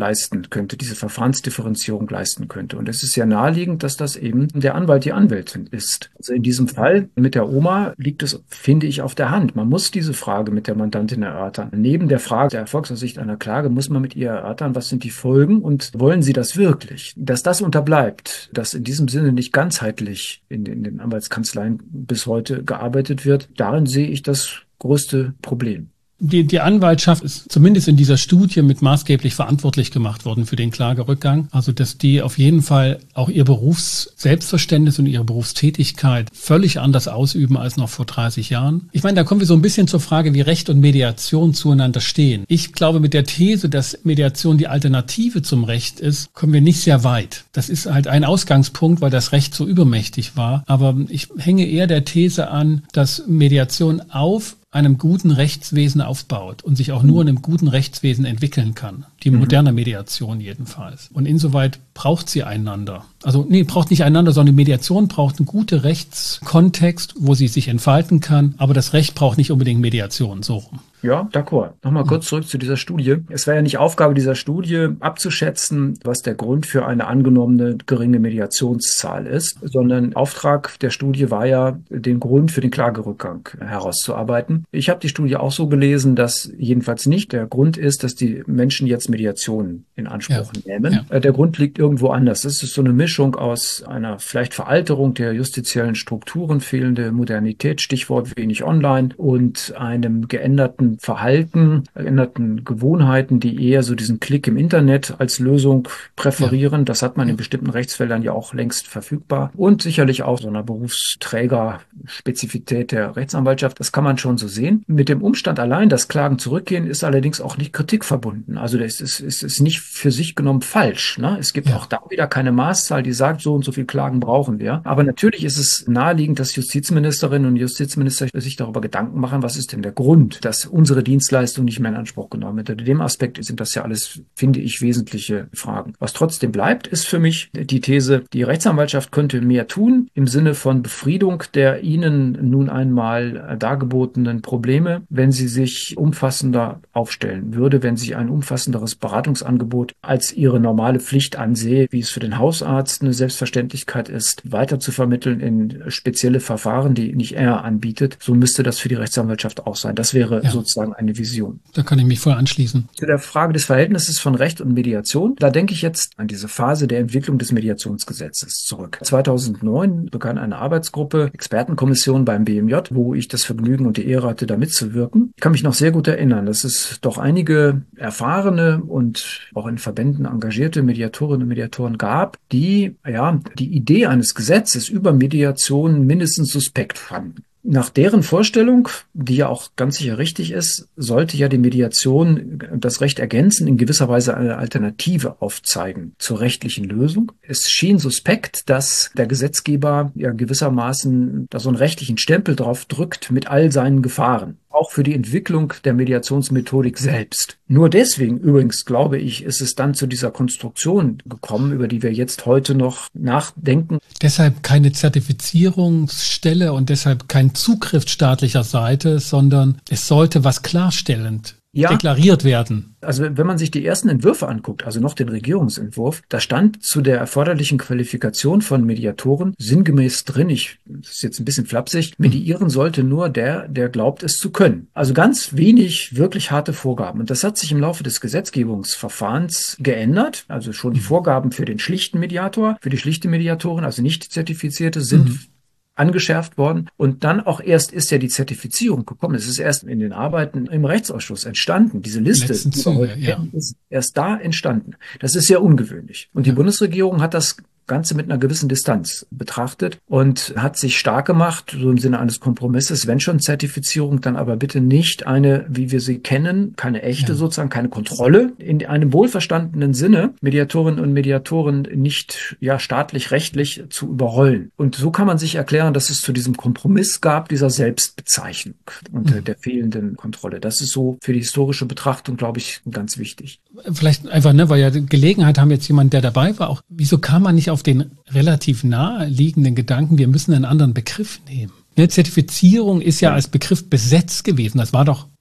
leisten könnte, diese Verfahrensdifferenzierung leisten könnte. Und es ist ja naheliegend, dass das eben der Anwalt, die Anwältin ist. Also in diesem Fall mit der Oma liegt es, finde ich, auf der Hand. Man muss diese Frage mit der Mandantin erörtern. Neben der Frage der Erfolgsaussicht einer Klage muss man mit ihr erörtern, was sind die Folgen und wollen Sie das wirklich? Dass das unterbleibt, dass in diesem Sinne nicht ganzheitlich in den, in den Anwaltskanzleien bis heute gearbeitet wird, darin sehe ich das größte Problem. Die, die Anwaltschaft ist zumindest in dieser Studie mit maßgeblich verantwortlich gemacht worden für den Klagerückgang. Also, dass die auf jeden Fall auch ihr Berufsselbstverständnis und ihre Berufstätigkeit völlig anders ausüben als noch vor dreißig Jahren. Ich meine, da kommen wir so ein bisschen zur Frage, wie Recht und Mediation zueinander stehen. Ich glaube, mit der These, dass Mediation die Alternative zum Recht ist, kommen wir nicht sehr weit. Das ist halt ein Ausgangspunkt, weil das Recht so übermächtig war. Aber ich hänge eher der These an, dass Mediation auf einem guten Rechtswesen aufbaut und sich auch nur in einem guten Rechtswesen entwickeln kann. Die moderne Mediation jedenfalls. Und insoweit braucht sie einander. Also nee, braucht nicht einander, sondern die Mediation braucht einen guten Rechtskontext, wo sie sich entfalten kann. Aber das Recht braucht nicht unbedingt Mediation, so rum. Ja, d'accord. Nochmal kurz zurück zu dieser Studie. Es war ja nicht Aufgabe dieser Studie, abzuschätzen, was der Grund für eine angenommene geringe Mediationszahl ist, sondern Auftrag der Studie war ja, den Grund für den Klagerückgang herauszuarbeiten. Ich habe die Studie auch so gelesen, dass jedenfalls nicht der Grund ist, dass die Menschen jetzt Mediation in Anspruch ja. nehmen. Ja. Der Grund liegt irgendwo anders. Es ist so eine Mischung aus einer vielleicht Veralterung der justiziellen Strukturen, fehlende Modernität, Stichwort wenig online, und einem geänderten Verhalten, änderten Gewohnheiten, die eher so diesen Klick im Internet als Lösung präferieren. Ja. Das hat man in bestimmten Rechtsfeldern ja auch längst verfügbar. Und sicherlich auch so einer Berufsträgerspezifität der Rechtsanwaltschaft. Das kann man schon so sehen. Mit dem Umstand allein, dass Klagen zurückgehen, ist allerdings auch nicht Kritik verbunden. Also das ist, ist, ist nicht für sich genommen falsch. Ne? Es gibt ja. auch da wieder keine Maßzahl, die sagt, so und so viel Klagen brauchen wir. Aber natürlich ist es naheliegend, dass Justizministerinnen und Justizminister sich darüber Gedanken machen, was ist denn der Grund, dass unsere Dienstleistung nicht mehr in Anspruch genommen wird. In dem Aspekt sind das ja alles, finde ich, wesentliche Fragen. Was trotzdem bleibt, ist für mich die These, die Rechtsanwaltschaft könnte mehr tun im Sinne von Befriedung der ihnen nun einmal dargebotenen Probleme, wenn sie sich umfassender aufstellen würde, wenn sie ein umfassenderes Beratungsangebot als ihre normale Pflicht ansehe, wie es für den Hausarzt eine Selbstverständlichkeit ist, weiter zu vermitteln in spezielle Verfahren, die nicht er anbietet. So müsste das für die Rechtsanwaltschaft auch sein. Das wäre ja. sozusagen eine Vision. Da kann ich mich voll anschließen. Zu der Frage des Verhältnisses von Recht und Mediation, da denke ich jetzt an diese Phase der Entwicklung des Mediationsgesetzes zurück. zweitausendneun begann eine Arbeitsgruppe, Expertenkommission beim B M J, wo ich das Vergnügen und die Ehre hatte, da mitzuwirken. Ich kann mich noch sehr gut erinnern, dass es doch einige erfahrene und auch in Verbänden engagierte Mediatorinnen und Mediatoren gab, die ja die Idee eines Gesetzes über Mediation mindestens suspekt fanden. Nach deren Vorstellung, die ja auch ganz sicher richtig ist, sollte ja die Mediation das Recht ergänzen, in gewisser Weise eine Alternative aufzeigen zur rechtlichen Lösung. Es schien suspekt, dass der Gesetzgeber ja gewissermaßen da so einen rechtlichen Stempel drauf drückt mit all seinen Gefahren. Auch für die Entwicklung der Mediationsmethodik selbst. Nur deswegen, übrigens, glaube ich, ist es dann zu dieser Konstruktion gekommen, über die wir jetzt heute noch nachdenken. Deshalb keine Zertifizierungsstelle und deshalb kein Zugriff staatlicher Seite, sondern es sollte was klarstellend ja. deklariert werden. Also wenn man sich die ersten Entwürfe anguckt, also noch den Regierungsentwurf, da stand zu der erforderlichen Qualifikation von Mediatoren sinngemäß drin, ich, das ist jetzt ein bisschen flapsig, mediieren sollte nur der, der glaubt, es zu können. Also ganz wenig wirklich harte Vorgaben. Und das hat sich im Laufe des Gesetzgebungsverfahrens geändert. Also schon die Vorgaben für den schlichten Mediator, für die schlichte Mediatorin, also nicht zertifizierte, sind mhm. angeschärft worden. Und dann auch erst ist ja die Zertifizierung gekommen. Es ist erst in den Arbeiten im Rechtsausschuss entstanden. Diese Liste die wir heute ja. ist erst da entstanden. Das ist sehr ungewöhnlich. Und die ja. Bundesregierung hat das Ganze mit einer gewissen Distanz betrachtet und hat sich stark gemacht, so im Sinne eines Kompromisses, wenn schon Zertifizierung, dann aber bitte nicht eine, wie wir sie kennen, keine echte ja. sozusagen, keine Kontrolle, in einem wohlverstandenen Sinne, Mediatorinnen und Mediatoren nicht ja staatlich-rechtlich zu überrollen. Und so kann man sich erklären, dass es zu diesem Kompromiss gab, dieser Selbstbezeichnung und mhm. der fehlenden Kontrolle. Das ist so für die historische Betrachtung, glaube ich, ganz wichtig. Vielleicht einfach, ne, weil ja Gelegenheit haben jetzt jemand, der dabei war, auch, wieso kam man nicht auf den relativ naheliegenden Gedanken, wir müssen einen anderen Begriff nehmen? Eine Zertifizierung ist ja als Begriff besetzt gewesen. Das war doch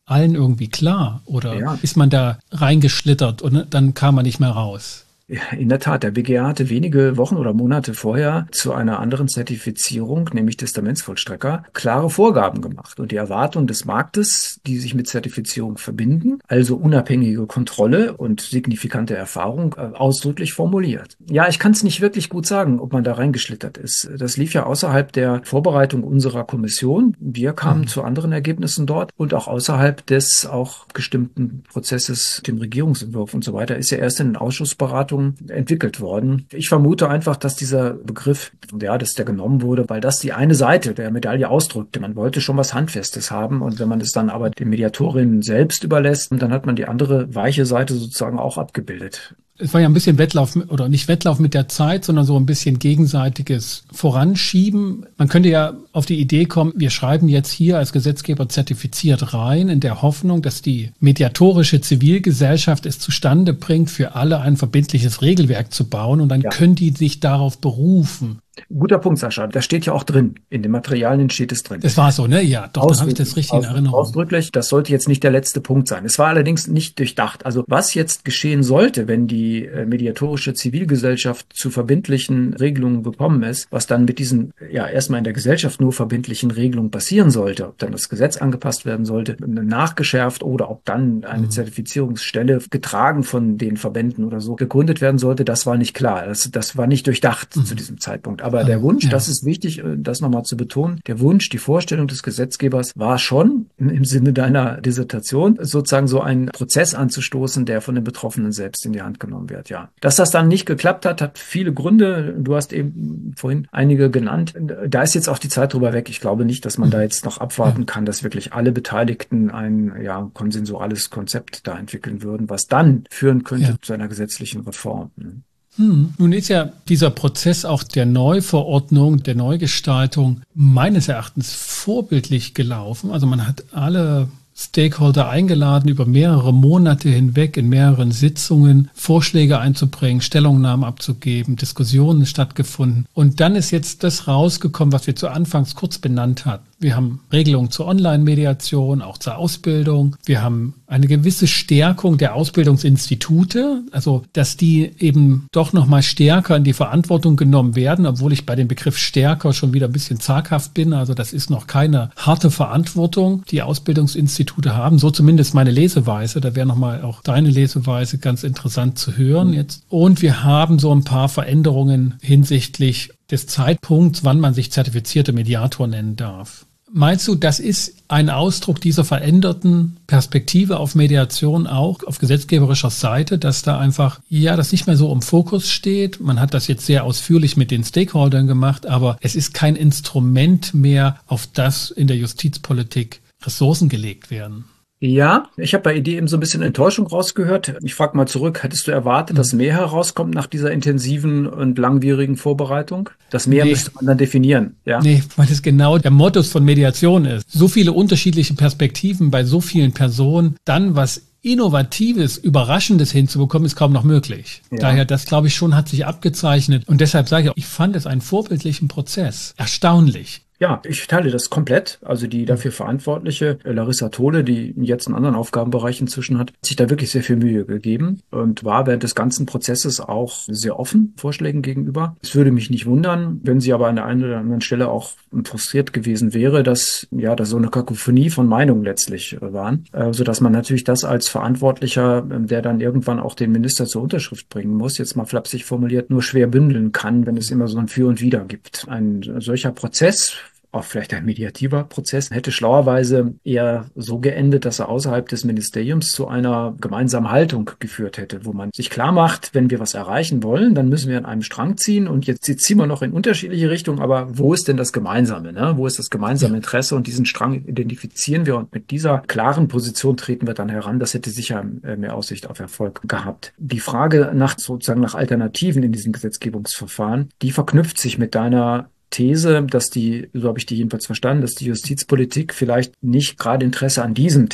allen irgendwie klar? Oder Ja. ist man da reingeschlittert und dann kam man nicht mehr raus? Ja, in der Tat, der B G H hatte wenige Wochen oder Monate vorher zu einer anderen Zertifizierung, nämlich Testamentsvollstrecker, klare Vorgaben gemacht. Und die Erwartung des Marktes, die sich mit Zertifizierung verbinden, also unabhängige Kontrolle und signifikante Erfahrung, äh, ausdrücklich formuliert. Ja, ich kann es nicht wirklich gut sagen, ob man da reingeschlittert ist. Das lief ja außerhalb der Vorbereitung unserer Kommission. Wir kamen mhm. zu anderen Ergebnissen dort und auch außerhalb des auch gestimmten Prozesses, dem Regierungsentwurf und so weiter, ist ja erst in den Ausschussberatungen entwickelt worden. Ich vermute einfach, dass dieser Begriff, ja, dass der genommen wurde, weil das die eine Seite der Medaille ausdrückte. Man wollte schon was Handfestes haben und wenn man es dann aber den Mediatorinnen selbst überlässt, dann hat man die andere weiche Seite sozusagen auch abgebildet. Es war ja ein bisschen Wettlauf oder nicht Wettlauf mit der Zeit, sondern so ein bisschen gegenseitiges Voranschieben. Man könnte ja auf die Idee kommen, wir schreiben jetzt hier als Gesetzgeber zertifiziert rein, in der Hoffnung, dass die mediatorische Zivilgesellschaft es zustande bringt, für alle ein verbindliches Regelwerk zu bauen und dann ja. können die sich darauf berufen. Guter Punkt, Sascha. Das steht ja auch drin. In den Materialien steht es drin. Das war so, ne? Ja, doch, dann habe ich das richtig in Erinnerung. Ausdrücklich. Das sollte jetzt nicht der letzte Punkt sein. Es war allerdings nicht durchdacht. Also was jetzt geschehen sollte, wenn die mediatorische Zivilgesellschaft zu verbindlichen Regelungen gekommen ist, was dann mit diesen, ja, erstmal in der Gesellschaft nur verbindlichen Regelungen passieren sollte, ob dann das Gesetz angepasst werden sollte, nachgeschärft oder ob dann eine mhm. Zertifizierungsstelle getragen von den Verbänden oder so gegründet werden sollte, das war nicht klar. Das, das war nicht durchdacht mhm. zu diesem Zeitpunkt. Aber der Wunsch, ja. das ist wichtig, das nochmal zu betonen, der Wunsch, die Vorstellung des Gesetzgebers war schon im Sinne deiner Dissertation sozusagen so einen Prozess anzustoßen, der von den Betroffenen selbst in die Hand genommen wird, ja. Dass das dann nicht geklappt hat, hat viele Gründe. Du hast eben vorhin einige genannt. Da ist jetzt auch die Zeit drüber weg. Ich glaube nicht, dass man da jetzt noch abwarten kann, dass wirklich alle Beteiligten ein ja, konsensuales Konzept da entwickeln würden, was dann führen könnte ja. zu einer gesetzlichen Reform. Hm. Nun ist ja dieser Prozess auch der Neuverordnung, der Neugestaltung meines Erachtens vorbildlich gelaufen. Also man hat alle Stakeholder eingeladen, über mehrere Monate hinweg in mehreren Sitzungen Vorschläge einzubringen, Stellungnahmen abzugeben, Diskussionen stattgefunden. Und dann ist jetzt das rausgekommen, was wir zu Anfangs kurz benannt hatten. Wir haben Regelungen zur Online-Mediation, auch zur Ausbildung. Wir haben eine gewisse Stärkung der Ausbildungsinstitute, also dass die eben doch noch mal stärker in die Verantwortung genommen werden, obwohl ich bei dem Begriff stärker schon wieder ein bisschen zaghaft bin. Also das ist noch keine harte Verantwortung, die Ausbildungsinstitute haben. So zumindest meine Leseweise. Da wäre noch mal auch deine Leseweise ganz interessant zu hören jetzt. Und wir haben so ein paar Veränderungen hinsichtlich des Zeitpunkts, wann man sich zertifizierte Mediator nennen darf. Meinst du, das ist ein Ausdruck dieser veränderten Perspektive auf Mediation auch auf gesetzgeberischer Seite, dass da einfach, ja, das nicht mehr so im Fokus steht? Man hat das jetzt sehr ausführlich mit den Stakeholdern gemacht, aber es ist kein Instrument mehr, auf das in der Justizpolitik Ressourcen gelegt werden. Ja, ich habe bei Idee eben so ein bisschen Enttäuschung rausgehört. Ich frage mal zurück, hättest du erwartet, dass mehr herauskommt nach dieser intensiven und langwierigen Vorbereitung? Das mehr nee. müsste man dann definieren, ja? Nee, weil das genau der Modus von Mediation ist. So viele unterschiedliche Perspektiven bei so vielen Personen, dann was Innovatives, Überraschendes hinzubekommen, ist kaum noch möglich. Ja. Daher, das glaube ich schon, hat sich abgezeichnet. Und deshalb sage ich, ich fand es einen vorbildlichen Prozess. Erstaunlich. Ja, ich teile das komplett. Also die dafür verantwortliche Larissa Tole, die jetzt einen anderen Aufgabenbereich inzwischen hat, hat sich da wirklich sehr viel Mühe gegeben und war während des ganzen Prozesses auch sehr offen Vorschlägen gegenüber. Es würde mich nicht wundern, wenn sie aber an der einen oder anderen Stelle auch frustriert gewesen wäre, dass ja, dass so eine Kakophonie von Meinungen letztlich waren, äh, sodass man natürlich das als Verantwortlicher, der dann irgendwann auch den Minister zur Unterschrift bringen muss, jetzt mal flapsig formuliert, nur schwer bündeln kann, wenn es immer so ein Für und Wider gibt. Ein solcher Prozess, auch vielleicht ein mediativer Prozess, hätte schlauerweise eher so geendet, dass er außerhalb des Ministeriums zu einer gemeinsamen Haltung geführt hätte, wo man sich klar macht, wenn wir was erreichen wollen, dann müssen wir an einem Strang ziehen und jetzt ziehen wir noch in unterschiedliche Richtungen, aber wo ist denn das Gemeinsame, ne? Wo ist das gemeinsame Interesse? Und diesen Strang identifizieren wir und mit dieser klaren Position treten wir dann heran. Das hätte sicher mehr Aussicht auf Erfolg gehabt. Die Frage nach sozusagen nach Alternativen in diesem Gesetzgebungsverfahren, die verknüpft sich mit deiner These, dass die, so habe ich die jedenfalls verstanden, dass die Justizpolitik vielleicht nicht gerade Interesse an diesem Thema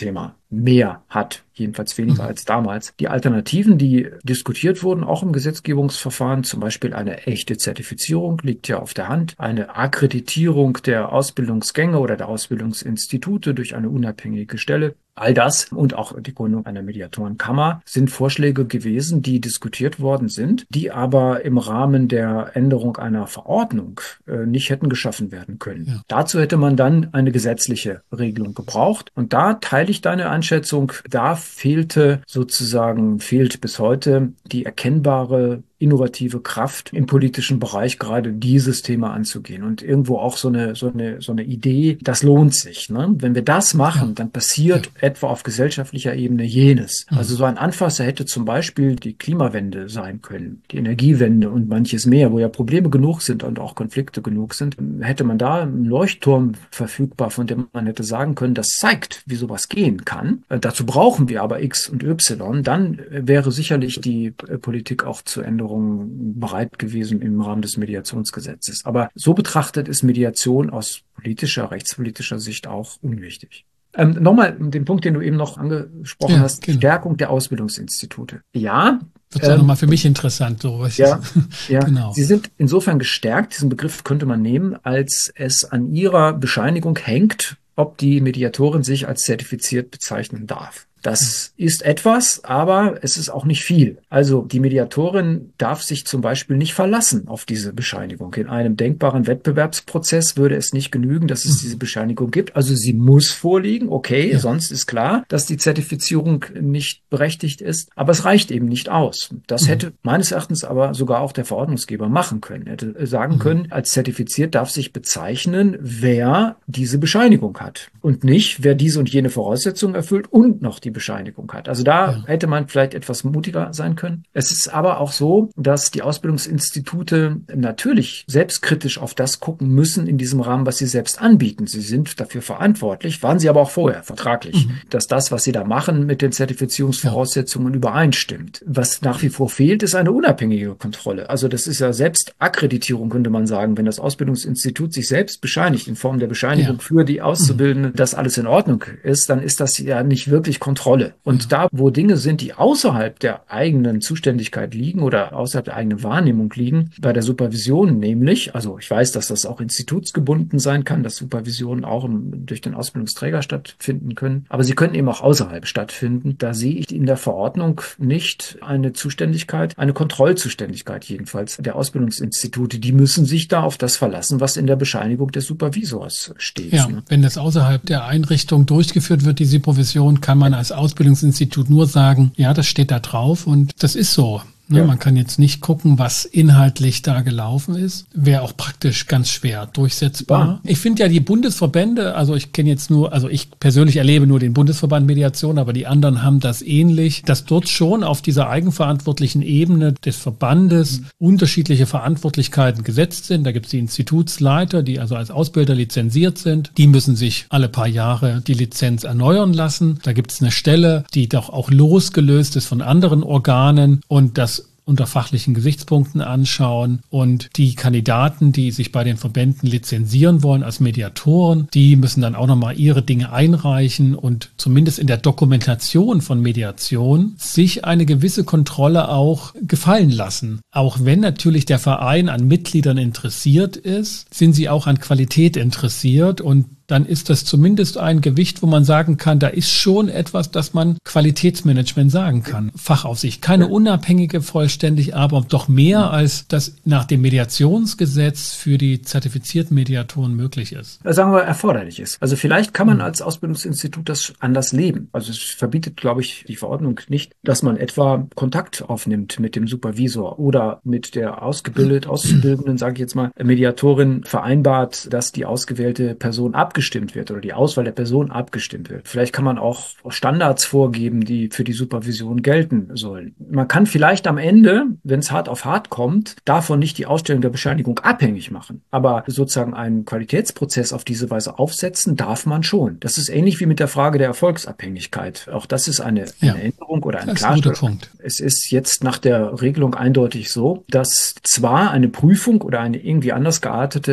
mehr hat, jedenfalls weniger als damals. Die Alternativen, die diskutiert wurden, auch im Gesetzgebungsverfahren, zum Beispiel eine echte Zertifizierung, liegt ja auf der Hand, eine Akkreditierung der Ausbildungsgänge oder der Ausbildungsinstitute durch eine unabhängige Stelle. All das und auch die Gründung einer Mediatorenkammer sind Vorschläge gewesen, die diskutiert worden sind, die aber im Rahmen der Änderung einer Verordnung äh, nicht hätten geschaffen werden können. Ja. Dazu hätte man dann eine gesetzliche Regelung gebraucht. Und da teile ich deine Einschätzung, da fehlte sozusagen, fehlt bis heute die erkennbare innovative Kraft im politischen Bereich, gerade dieses Thema anzugehen und irgendwo auch so eine so eine so eine Idee, das lohnt sich. Ne? Wenn wir das machen, ja. dann passiert ja. etwa auf gesellschaftlicher Ebene jenes. Mhm. Also so ein Anfasser hätte zum Beispiel die Klimawende sein können, die Energiewende und manches mehr, wo ja Probleme genug sind und auch Konflikte genug sind. Hätte man da einen Leuchtturm verfügbar, von dem man hätte sagen können, das zeigt, wie sowas gehen kann. Äh, dazu brauchen wir aber X und Y. Dann wäre sicherlich die äh, Politik auch zu Änderungen bereit gewesen im Rahmen des Mediationsgesetzes. Aber so betrachtet ist Mediation aus politischer, rechtspolitischer Sicht auch unwichtig. Ähm, nochmal den Punkt, den du eben noch angesprochen ja, hast, genau. Stärkung der Ausbildungsinstitute. Ja. Das ist ähm, auch nochmal für mich interessant. So, was ja, ja genau. Sie sind insofern gestärkt, diesen Begriff könnte man nehmen, als es an ihrer Bescheinigung hängt, ob die Mediatorin sich als zertifiziert bezeichnen darf. Das ist etwas, aber es ist auch nicht viel. Also die Mediatorin darf sich zum Beispiel nicht verlassen auf diese Bescheinigung. In einem denkbaren Wettbewerbsprozess würde es nicht genügen, dass es diese Bescheinigung gibt. Also sie muss vorliegen, okay, ja. sonst ist klar, dass die Zertifizierung nicht berechtigt ist. Aber es reicht eben nicht aus. Das mhm. hätte meines Erachtens aber sogar auch der Verordnungsgeber machen können. Er hätte sagen mhm. können, als zertifiziert darf sich bezeichnen, wer diese Bescheinigung hat. Und nicht, wer diese und jene Voraussetzungen erfüllt und noch die Bescheinigung hat. Also da ja. hätte man vielleicht etwas mutiger sein können. Es ist aber auch so, dass die Ausbildungsinstitute natürlich selbstkritisch auf das gucken müssen in diesem Rahmen, was sie selbst anbieten. Sie sind dafür verantwortlich, waren sie aber auch vorher vertraglich, mhm. dass das, was sie da machen, mit den Zertifizierungsvoraussetzungen ja. übereinstimmt. Was nach wie vor fehlt, ist eine unabhängige Kontrolle. Also das ist ja Selbstakkreditierung, könnte man sagen. Wenn das Ausbildungsinstitut sich selbst bescheinigt in Form der Bescheinigung ja. für die Auszubildenden, mhm. dass alles in Ordnung ist, dann ist das ja nicht wirklich Kontrolle. Und ja. da, wo Dinge sind, die außerhalb der eigenen Zuständigkeit liegen oder außerhalb der eigenen Wahrnehmung liegen, bei der Supervision nämlich, also ich weiß, dass das auch institutsgebunden sein kann, dass Supervisionen auch im, durch den Ausbildungsträger stattfinden können, aber sie können eben auch außerhalb stattfinden. Da sehe ich in der Verordnung nicht eine Zuständigkeit, eine Kontrollzuständigkeit jedenfalls der Ausbildungsinstitute. Die müssen sich da auf das verlassen, was in der Bescheinigung des Supervisors steht. Ja, ne? Wenn das außerhalb der Einrichtung durchgeführt wird, die Supervision, kann man als Ausbildungsinstitut nur sagen, ja, das steht da drauf und das ist so. Ne, ja. Man kann jetzt nicht gucken, was inhaltlich da gelaufen ist. Wäre auch praktisch ganz schwer durchsetzbar. Ja. Ich finde ja die Bundesverbände, also ich kenne jetzt nur, also ich persönlich erlebe nur den Bundesverband Mediation, aber die anderen haben das ähnlich, dass dort schon auf dieser eigenverantwortlichen Ebene des Verbandes mhm. unterschiedliche Verantwortlichkeiten gesetzt sind. Da gibt es die Institutsleiter, die also als Ausbilder lizenziert sind. Die müssen sich alle paar Jahre die Lizenz erneuern lassen. Da gibt es eine Stelle, die doch auch losgelöst ist von anderen Organen und das unter fachlichen Gesichtspunkten anschauen und die Kandidaten, die sich bei den Verbänden lizenzieren wollen als Mediatoren, die müssen dann auch nochmal ihre Dinge einreichen und zumindest in der Dokumentation von Mediation sich eine gewisse Kontrolle auch gefallen lassen. Auch wenn natürlich der Verein an Mitgliedern interessiert ist, sind sie auch an Qualität interessiert und dann ist das zumindest ein Gewicht, wo man sagen kann, da ist schon etwas, das man Qualitätsmanagement sagen kann. Fachaufsicht, keine unabhängige vollständig, aber doch mehr, als das nach dem Mediationsgesetz für die zertifizierten Mediatoren möglich ist. Sagen wir, erforderlich ist. Also vielleicht kann man als Ausbildungsinstitut das anders leben. Also es verbietet, glaube ich, die Verordnung nicht, dass man etwa Kontakt aufnimmt mit dem Supervisor oder mit der ausgebildet, Auszubildenden, sage ich jetzt mal, Mediatorin vereinbart, dass die ausgewählte Person abgestimmt wird oder die Auswahl der Person abgestimmt wird. Vielleicht kann man auch Standards vorgeben, die für die Supervision gelten sollen. Man kann vielleicht am Ende, wenn es hart auf hart kommt, davon nicht die Ausstellung der Bescheinigung abhängig machen. Aber sozusagen einen Qualitätsprozess auf diese Weise aufsetzen, darf man schon. Das ist ähnlich wie mit der Frage der Erfolgsabhängigkeit. Auch das ist eine, ja, eine Änderung oder ein Klarstellung. Es ist jetzt nach der Regelung eindeutig so, dass zwar eine Prüfung oder eine irgendwie anders geartete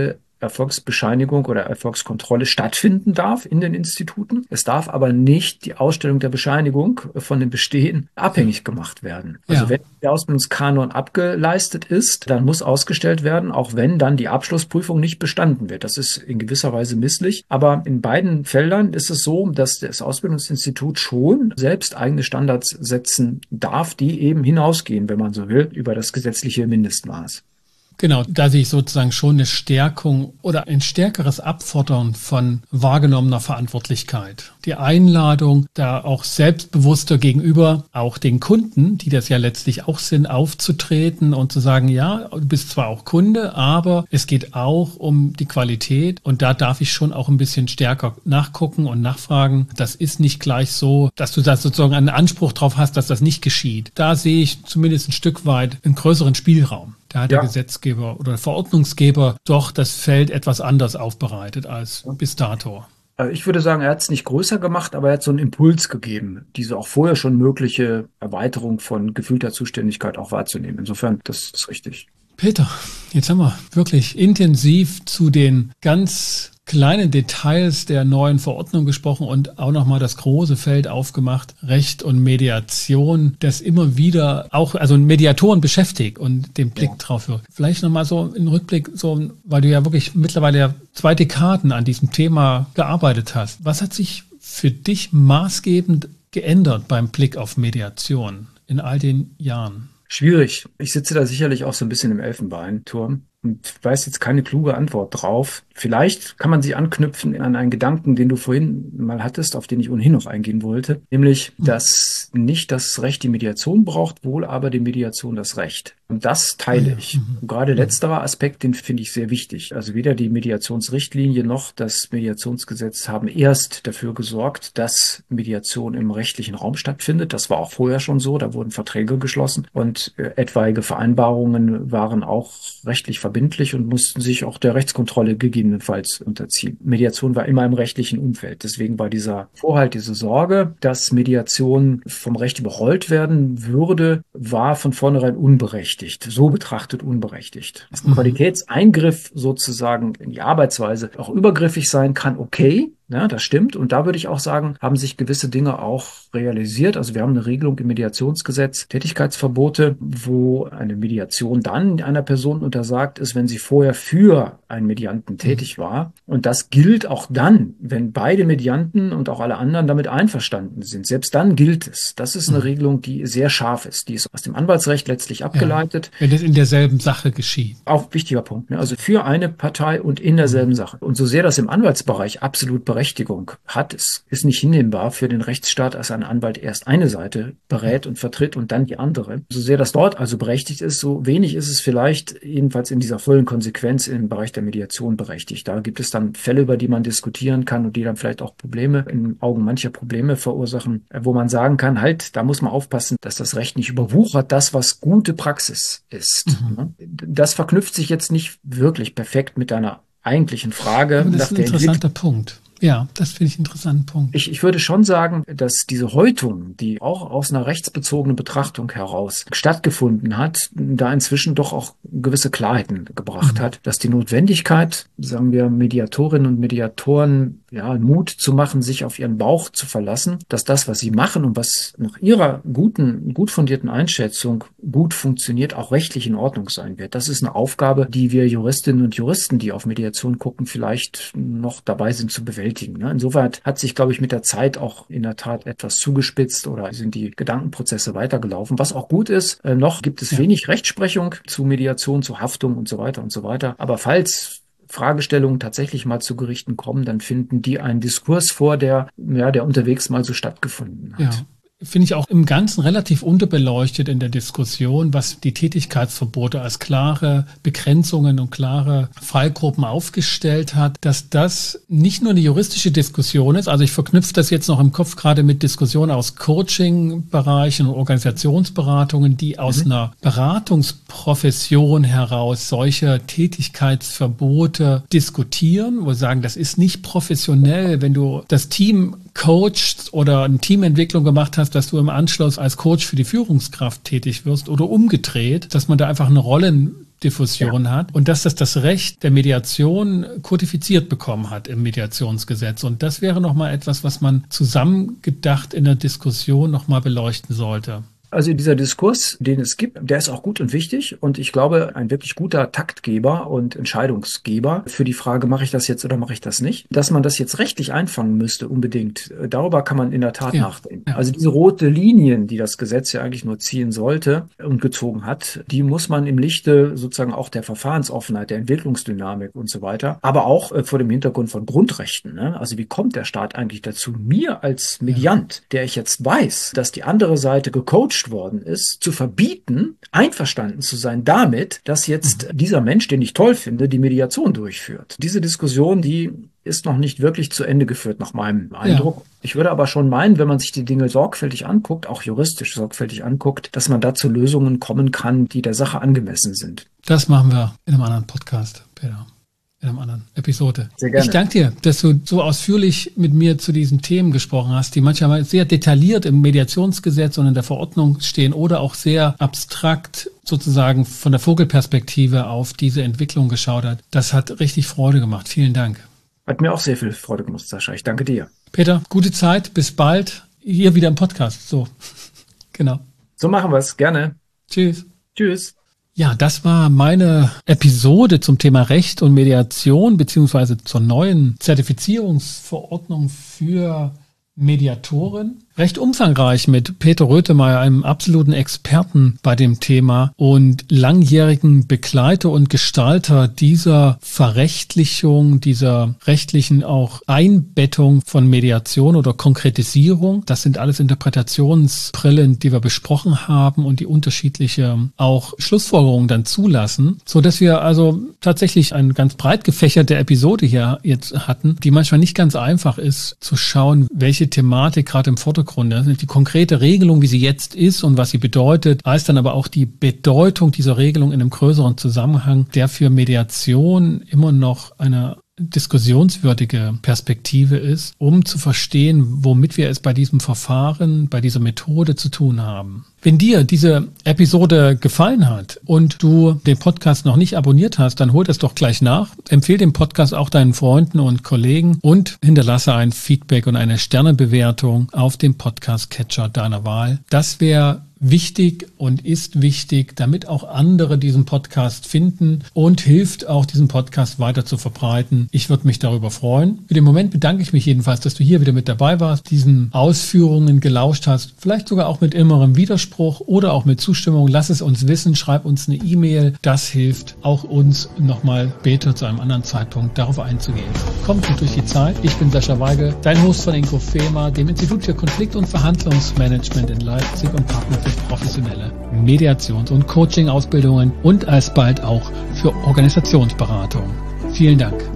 Erfolgsbescheinigung oder Erfolgskontrolle stattfinden darf in den Instituten. Es darf aber nicht die Ausstellung der Bescheinigung von dem Bestehen abhängig gemacht werden. Also Ja. wenn der Ausbildungskanon abgeleistet ist, dann muss ausgestellt werden, auch wenn dann die Abschlussprüfung nicht bestanden wird. Das ist in gewisser Weise misslich. Aber in beiden Feldern ist es so, dass das Ausbildungsinstitut schon selbst eigene Standards setzen darf, die eben hinausgehen, wenn man so will, über das gesetzliche Mindestmaß. Genau, da sehe ich sozusagen schon eine Stärkung oder ein stärkeres Abfordern von wahrgenommener Verantwortlichkeit. Die Einladung, da auch selbstbewusster gegenüber auch den Kunden, die das ja letztlich auch sind, aufzutreten und zu sagen, ja, du bist zwar auch Kunde, aber es geht auch um die Qualität und da darf ich schon auch ein bisschen stärker nachgucken und nachfragen. Das ist nicht gleich so, dass du da sozusagen einen Anspruch drauf hast, dass das nicht geschieht. Da sehe ich zumindest ein Stück weit einen größeren Spielraum. Da hat der ja. Gesetzgeber oder der Verordnungsgeber doch das Feld etwas anders aufbereitet als bis dato. Ich würde sagen, er hat es nicht größer gemacht, aber er hat so einen Impuls gegeben, diese auch vorher schon mögliche Erweiterung von gefühlter Zuständigkeit auch wahrzunehmen. Insofern, das ist richtig. Peter, jetzt haben wir wirklich intensiv zu den ganz kleinen Details der neuen Verordnung gesprochen und auch nochmal das große Feld aufgemacht, Recht und Mediation, das immer wieder auch, also Mediatoren beschäftigt und den Blick ja. drauf wird. Vielleicht nochmal so im Rückblick, so, weil du ja wirklich mittlerweile ja zwei Dekaden an diesem Thema gearbeitet hast. Was hat sich für dich maßgebend geändert beim Blick auf Mediation in all den Jahren? Schwierig. Ich sitze da sicherlich auch so ein bisschen im Elfenbeinturm und weiß jetzt keine kluge Antwort drauf. Vielleicht kann man sich anknüpfen an einen Gedanken, den du vorhin mal hattest, auf den ich ohnehin noch eingehen wollte, nämlich, dass nicht das Recht die Mediation braucht, wohl aber die Mediation das Recht. Und das teile ich. Und gerade letzterer Aspekt, den finde ich sehr wichtig. Also weder die Mediationsrichtlinie noch das Mediationsgesetz haben erst dafür gesorgt, dass Mediation im rechtlichen Raum stattfindet. Das war auch vorher schon so. Da wurden Verträge geschlossen und äh, etwaige Vereinbarungen waren auch rechtlich verbindlich und mussten sich auch der Rechtskontrolle gegebenenfalls unterziehen. Mediation war immer im rechtlichen Umfeld. Deswegen war dieser Vorhalt, diese Sorge, dass Mediation vom Recht überrollt werden würde, war von vornherein unberechtigt. So betrachtet unberechtigt. Dass ein Qualitätseingriff sozusagen in die Arbeitsweise auch übergriffig sein kann, okay. Ja, das stimmt. Und da würde ich auch sagen, haben sich gewisse Dinge auch realisiert. Also wir haben eine Regelung im Mediationsgesetz, Tätigkeitsverbote, wo eine Mediation dann einer Person untersagt ist, wenn sie vorher für einen Medianten tätig war. Und das gilt auch dann, wenn beide Medianten und auch alle anderen damit einverstanden sind. Selbst dann gilt es. Das ist eine Regelung, die sehr scharf ist. Die ist aus dem Anwaltsrecht letztlich abgeleitet. Ja, wenn das in derselben Sache geschieht. Auch wichtiger Punkt. Ne? Also für eine Partei und in derselben mhm. Sache. Und so sehr das im Anwaltsbereich absolut Berechtigung hat, es ist nicht hinnehmbar für den Rechtsstaat, als ein Anwalt erst eine Seite berät und vertritt und dann die andere. So sehr das dort also berechtigt ist, so wenig ist es vielleicht jedenfalls in dieser vollen Konsequenz im Bereich der Mediation berechtigt. Da gibt es dann Fälle, über die man diskutieren kann und die dann vielleicht auch Probleme, in Augen mancher Probleme verursachen, wo man sagen kann, halt, da muss man aufpassen, dass das Recht nicht überwuchert, das, was gute Praxis ist. Mhm. Das verknüpft sich jetzt nicht wirklich perfekt mit einer eigentlichen Frage. Aber das ist ein interessanter Punkt. Ja, das finde ich einen interessanten Punkt. Ich, ich würde schon sagen, dass diese Häutung, die auch aus einer rechtsbezogenen Betrachtung heraus stattgefunden hat, da inzwischen doch auch gewisse Klarheiten gebracht mhm. hat, dass die Notwendigkeit, sagen wir, Mediatorinnen und Mediatoren ja, Mut zu machen, sich auf ihren Bauch zu verlassen, dass das, was sie machen und was nach ihrer guten, gut fundierten Einschätzung gut funktioniert, auch rechtlich in Ordnung sein wird. Das ist eine Aufgabe, die wir Juristinnen und Juristen, die auf Mediation gucken, vielleicht noch dabei sind zu bewältigen. Insofern hat sich, glaube ich, mit der Zeit auch in der Tat etwas zugespitzt oder sind die Gedankenprozesse weitergelaufen, was auch gut ist. Äh, noch gibt es ja. wenig Rechtsprechung zu Mediation, zu Haftung und so weiter und so weiter. Aber falls Fragestellungen tatsächlich mal zu Gerichten kommen, dann finden die einen Diskurs vor, der, ja, der unterwegs mal so stattgefunden hat. Ja. Finde ich auch im Ganzen relativ unterbeleuchtet in der Diskussion, was die Tätigkeitsverbote als klare Begrenzungen und klare Fallgruppen aufgestellt hat, dass das nicht nur eine juristische Diskussion ist, also ich verknüpfe das jetzt noch im Kopf gerade mit Diskussionen aus Coaching-Bereichen und Organisationsberatungen, die aus mhm. einer Beratungsprofession heraus solche Tätigkeitsverbote diskutieren, wo sie sagen, das ist nicht professionell, wenn du das Team coachst oder eine Teamentwicklung gemacht hast, dass du im Anschluss als Coach für die Führungskraft tätig wirst oder umgedreht, dass man da einfach eine Rollendiffusion ja. hat und dass das das Recht der Mediation kodifiziert bekommen hat im Mediationsgesetz. Und das wäre nochmal etwas, was man zusammengedacht in der Diskussion nochmal beleuchten sollte. Also dieser Diskurs, den es gibt, der ist auch gut und wichtig und ich glaube, ein wirklich guter Taktgeber und Entscheidungsgeber für die Frage, mache ich das jetzt oder mache ich das nicht? Dass man das jetzt rechtlich einfangen müsste, unbedingt, darüber kann man in der Tat ja. nachdenken. Ja. Also diese rote Linien, die das Gesetz ja eigentlich nur ziehen sollte und gezogen hat, die muss man im Lichte sozusagen auch der Verfahrensoffenheit, der Entwicklungsdynamik und so weiter, aber auch vor dem Hintergrund von Grundrechten. Ne? Also wie kommt der Staat eigentlich dazu, mir als Mediant, der ich jetzt weiß, dass die andere Seite gecoacht worden ist, zu verbieten, einverstanden zu sein damit, dass jetzt mhm. dieser Mensch, den ich toll finde, die Mediation durchführt. Diese Diskussion, die ist noch nicht wirklich zu Ende geführt, nach meinem Eindruck. Ja. Ich würde aber schon meinen, wenn man sich die Dinge sorgfältig anguckt, auch juristisch sorgfältig anguckt, dass man da zu Lösungen kommen kann, die der Sache angemessen sind. Das machen wir in einem anderen Podcast, Peter. In einer anderen Episode. Sehr gerne. Ich danke dir, dass du so ausführlich mit mir zu diesen Themen gesprochen hast, die manchmal sehr detailliert im Mediationsgesetz und in der Verordnung stehen oder auch sehr abstrakt sozusagen von der Vogelperspektive auf diese Entwicklung geschaut hat. Das hat richtig Freude gemacht. Vielen Dank. Hat mir auch sehr viel Freude gemacht, Sascha. Ich danke dir. Peter, gute Zeit. Bis bald. Hier wieder im Podcast. So, genau. So machen wir es. Gerne. Tschüss. Tschüss. Ja, das war meine Episode zum Thema Recht und Mediation beziehungsweise zur neuen Zertifizierungsverordnung für Mediatoren. Recht umfangreich mit Peter Röthemeyer, einem absoluten Experten bei dem Thema und langjährigen Begleiter und Gestalter dieser Verrechtlichung, dieser rechtlichen auch Einbettung von Mediation oder Konkretisierung. Das sind alles Interpretationsbrillen, die wir besprochen haben und die unterschiedliche auch Schlussfolgerungen dann zulassen, so dass wir also tatsächlich eine ganz breit gefächerte Episode hier jetzt hatten, die manchmal nicht ganz einfach ist, zu schauen, welche Thematik gerade im Vordergrund die konkrete Regelung, wie sie jetzt ist und was sie bedeutet, als dann aber auch die Bedeutung dieser Regelung in einem größeren Zusammenhang, der für Mediation immer noch eine diskussionswürdige Perspektive ist, um zu verstehen, womit wir es bei diesem Verfahren, bei dieser Methode zu tun haben. Wenn dir diese Episode gefallen hat und du den Podcast noch nicht abonniert hast, dann hol das doch gleich nach. Empfehle den Podcast auch deinen Freunden und Kollegen und hinterlasse ein Feedback und eine Sternebewertung auf dem Podcast-Catcher deiner Wahl. Das wäre wichtig und ist wichtig, damit auch andere diesen Podcast finden und hilft auch, diesen Podcast weiter zu verbreiten. Ich würde mich darüber freuen. Für den Moment bedanke ich mich jedenfalls, dass du hier wieder mit dabei warst, diesen Ausführungen gelauscht hast, vielleicht sogar auch mit innerem Widerspruch oder auch mit Zustimmung. Lass es uns wissen, schreib uns eine E-Mail. Das hilft auch uns nochmal später zu einem anderen Zeitpunkt darauf einzugehen. Kommt gut durch die Zeit. Ich bin Sascha Weigel, dein Host von INCOFEMA, dem Institut für Konflikt- und Verhandlungsmanagement in Leipzig und Partner für professionelle Mediations- und Coaching-Ausbildungen und alsbald auch für Organisationsberatung. Vielen Dank.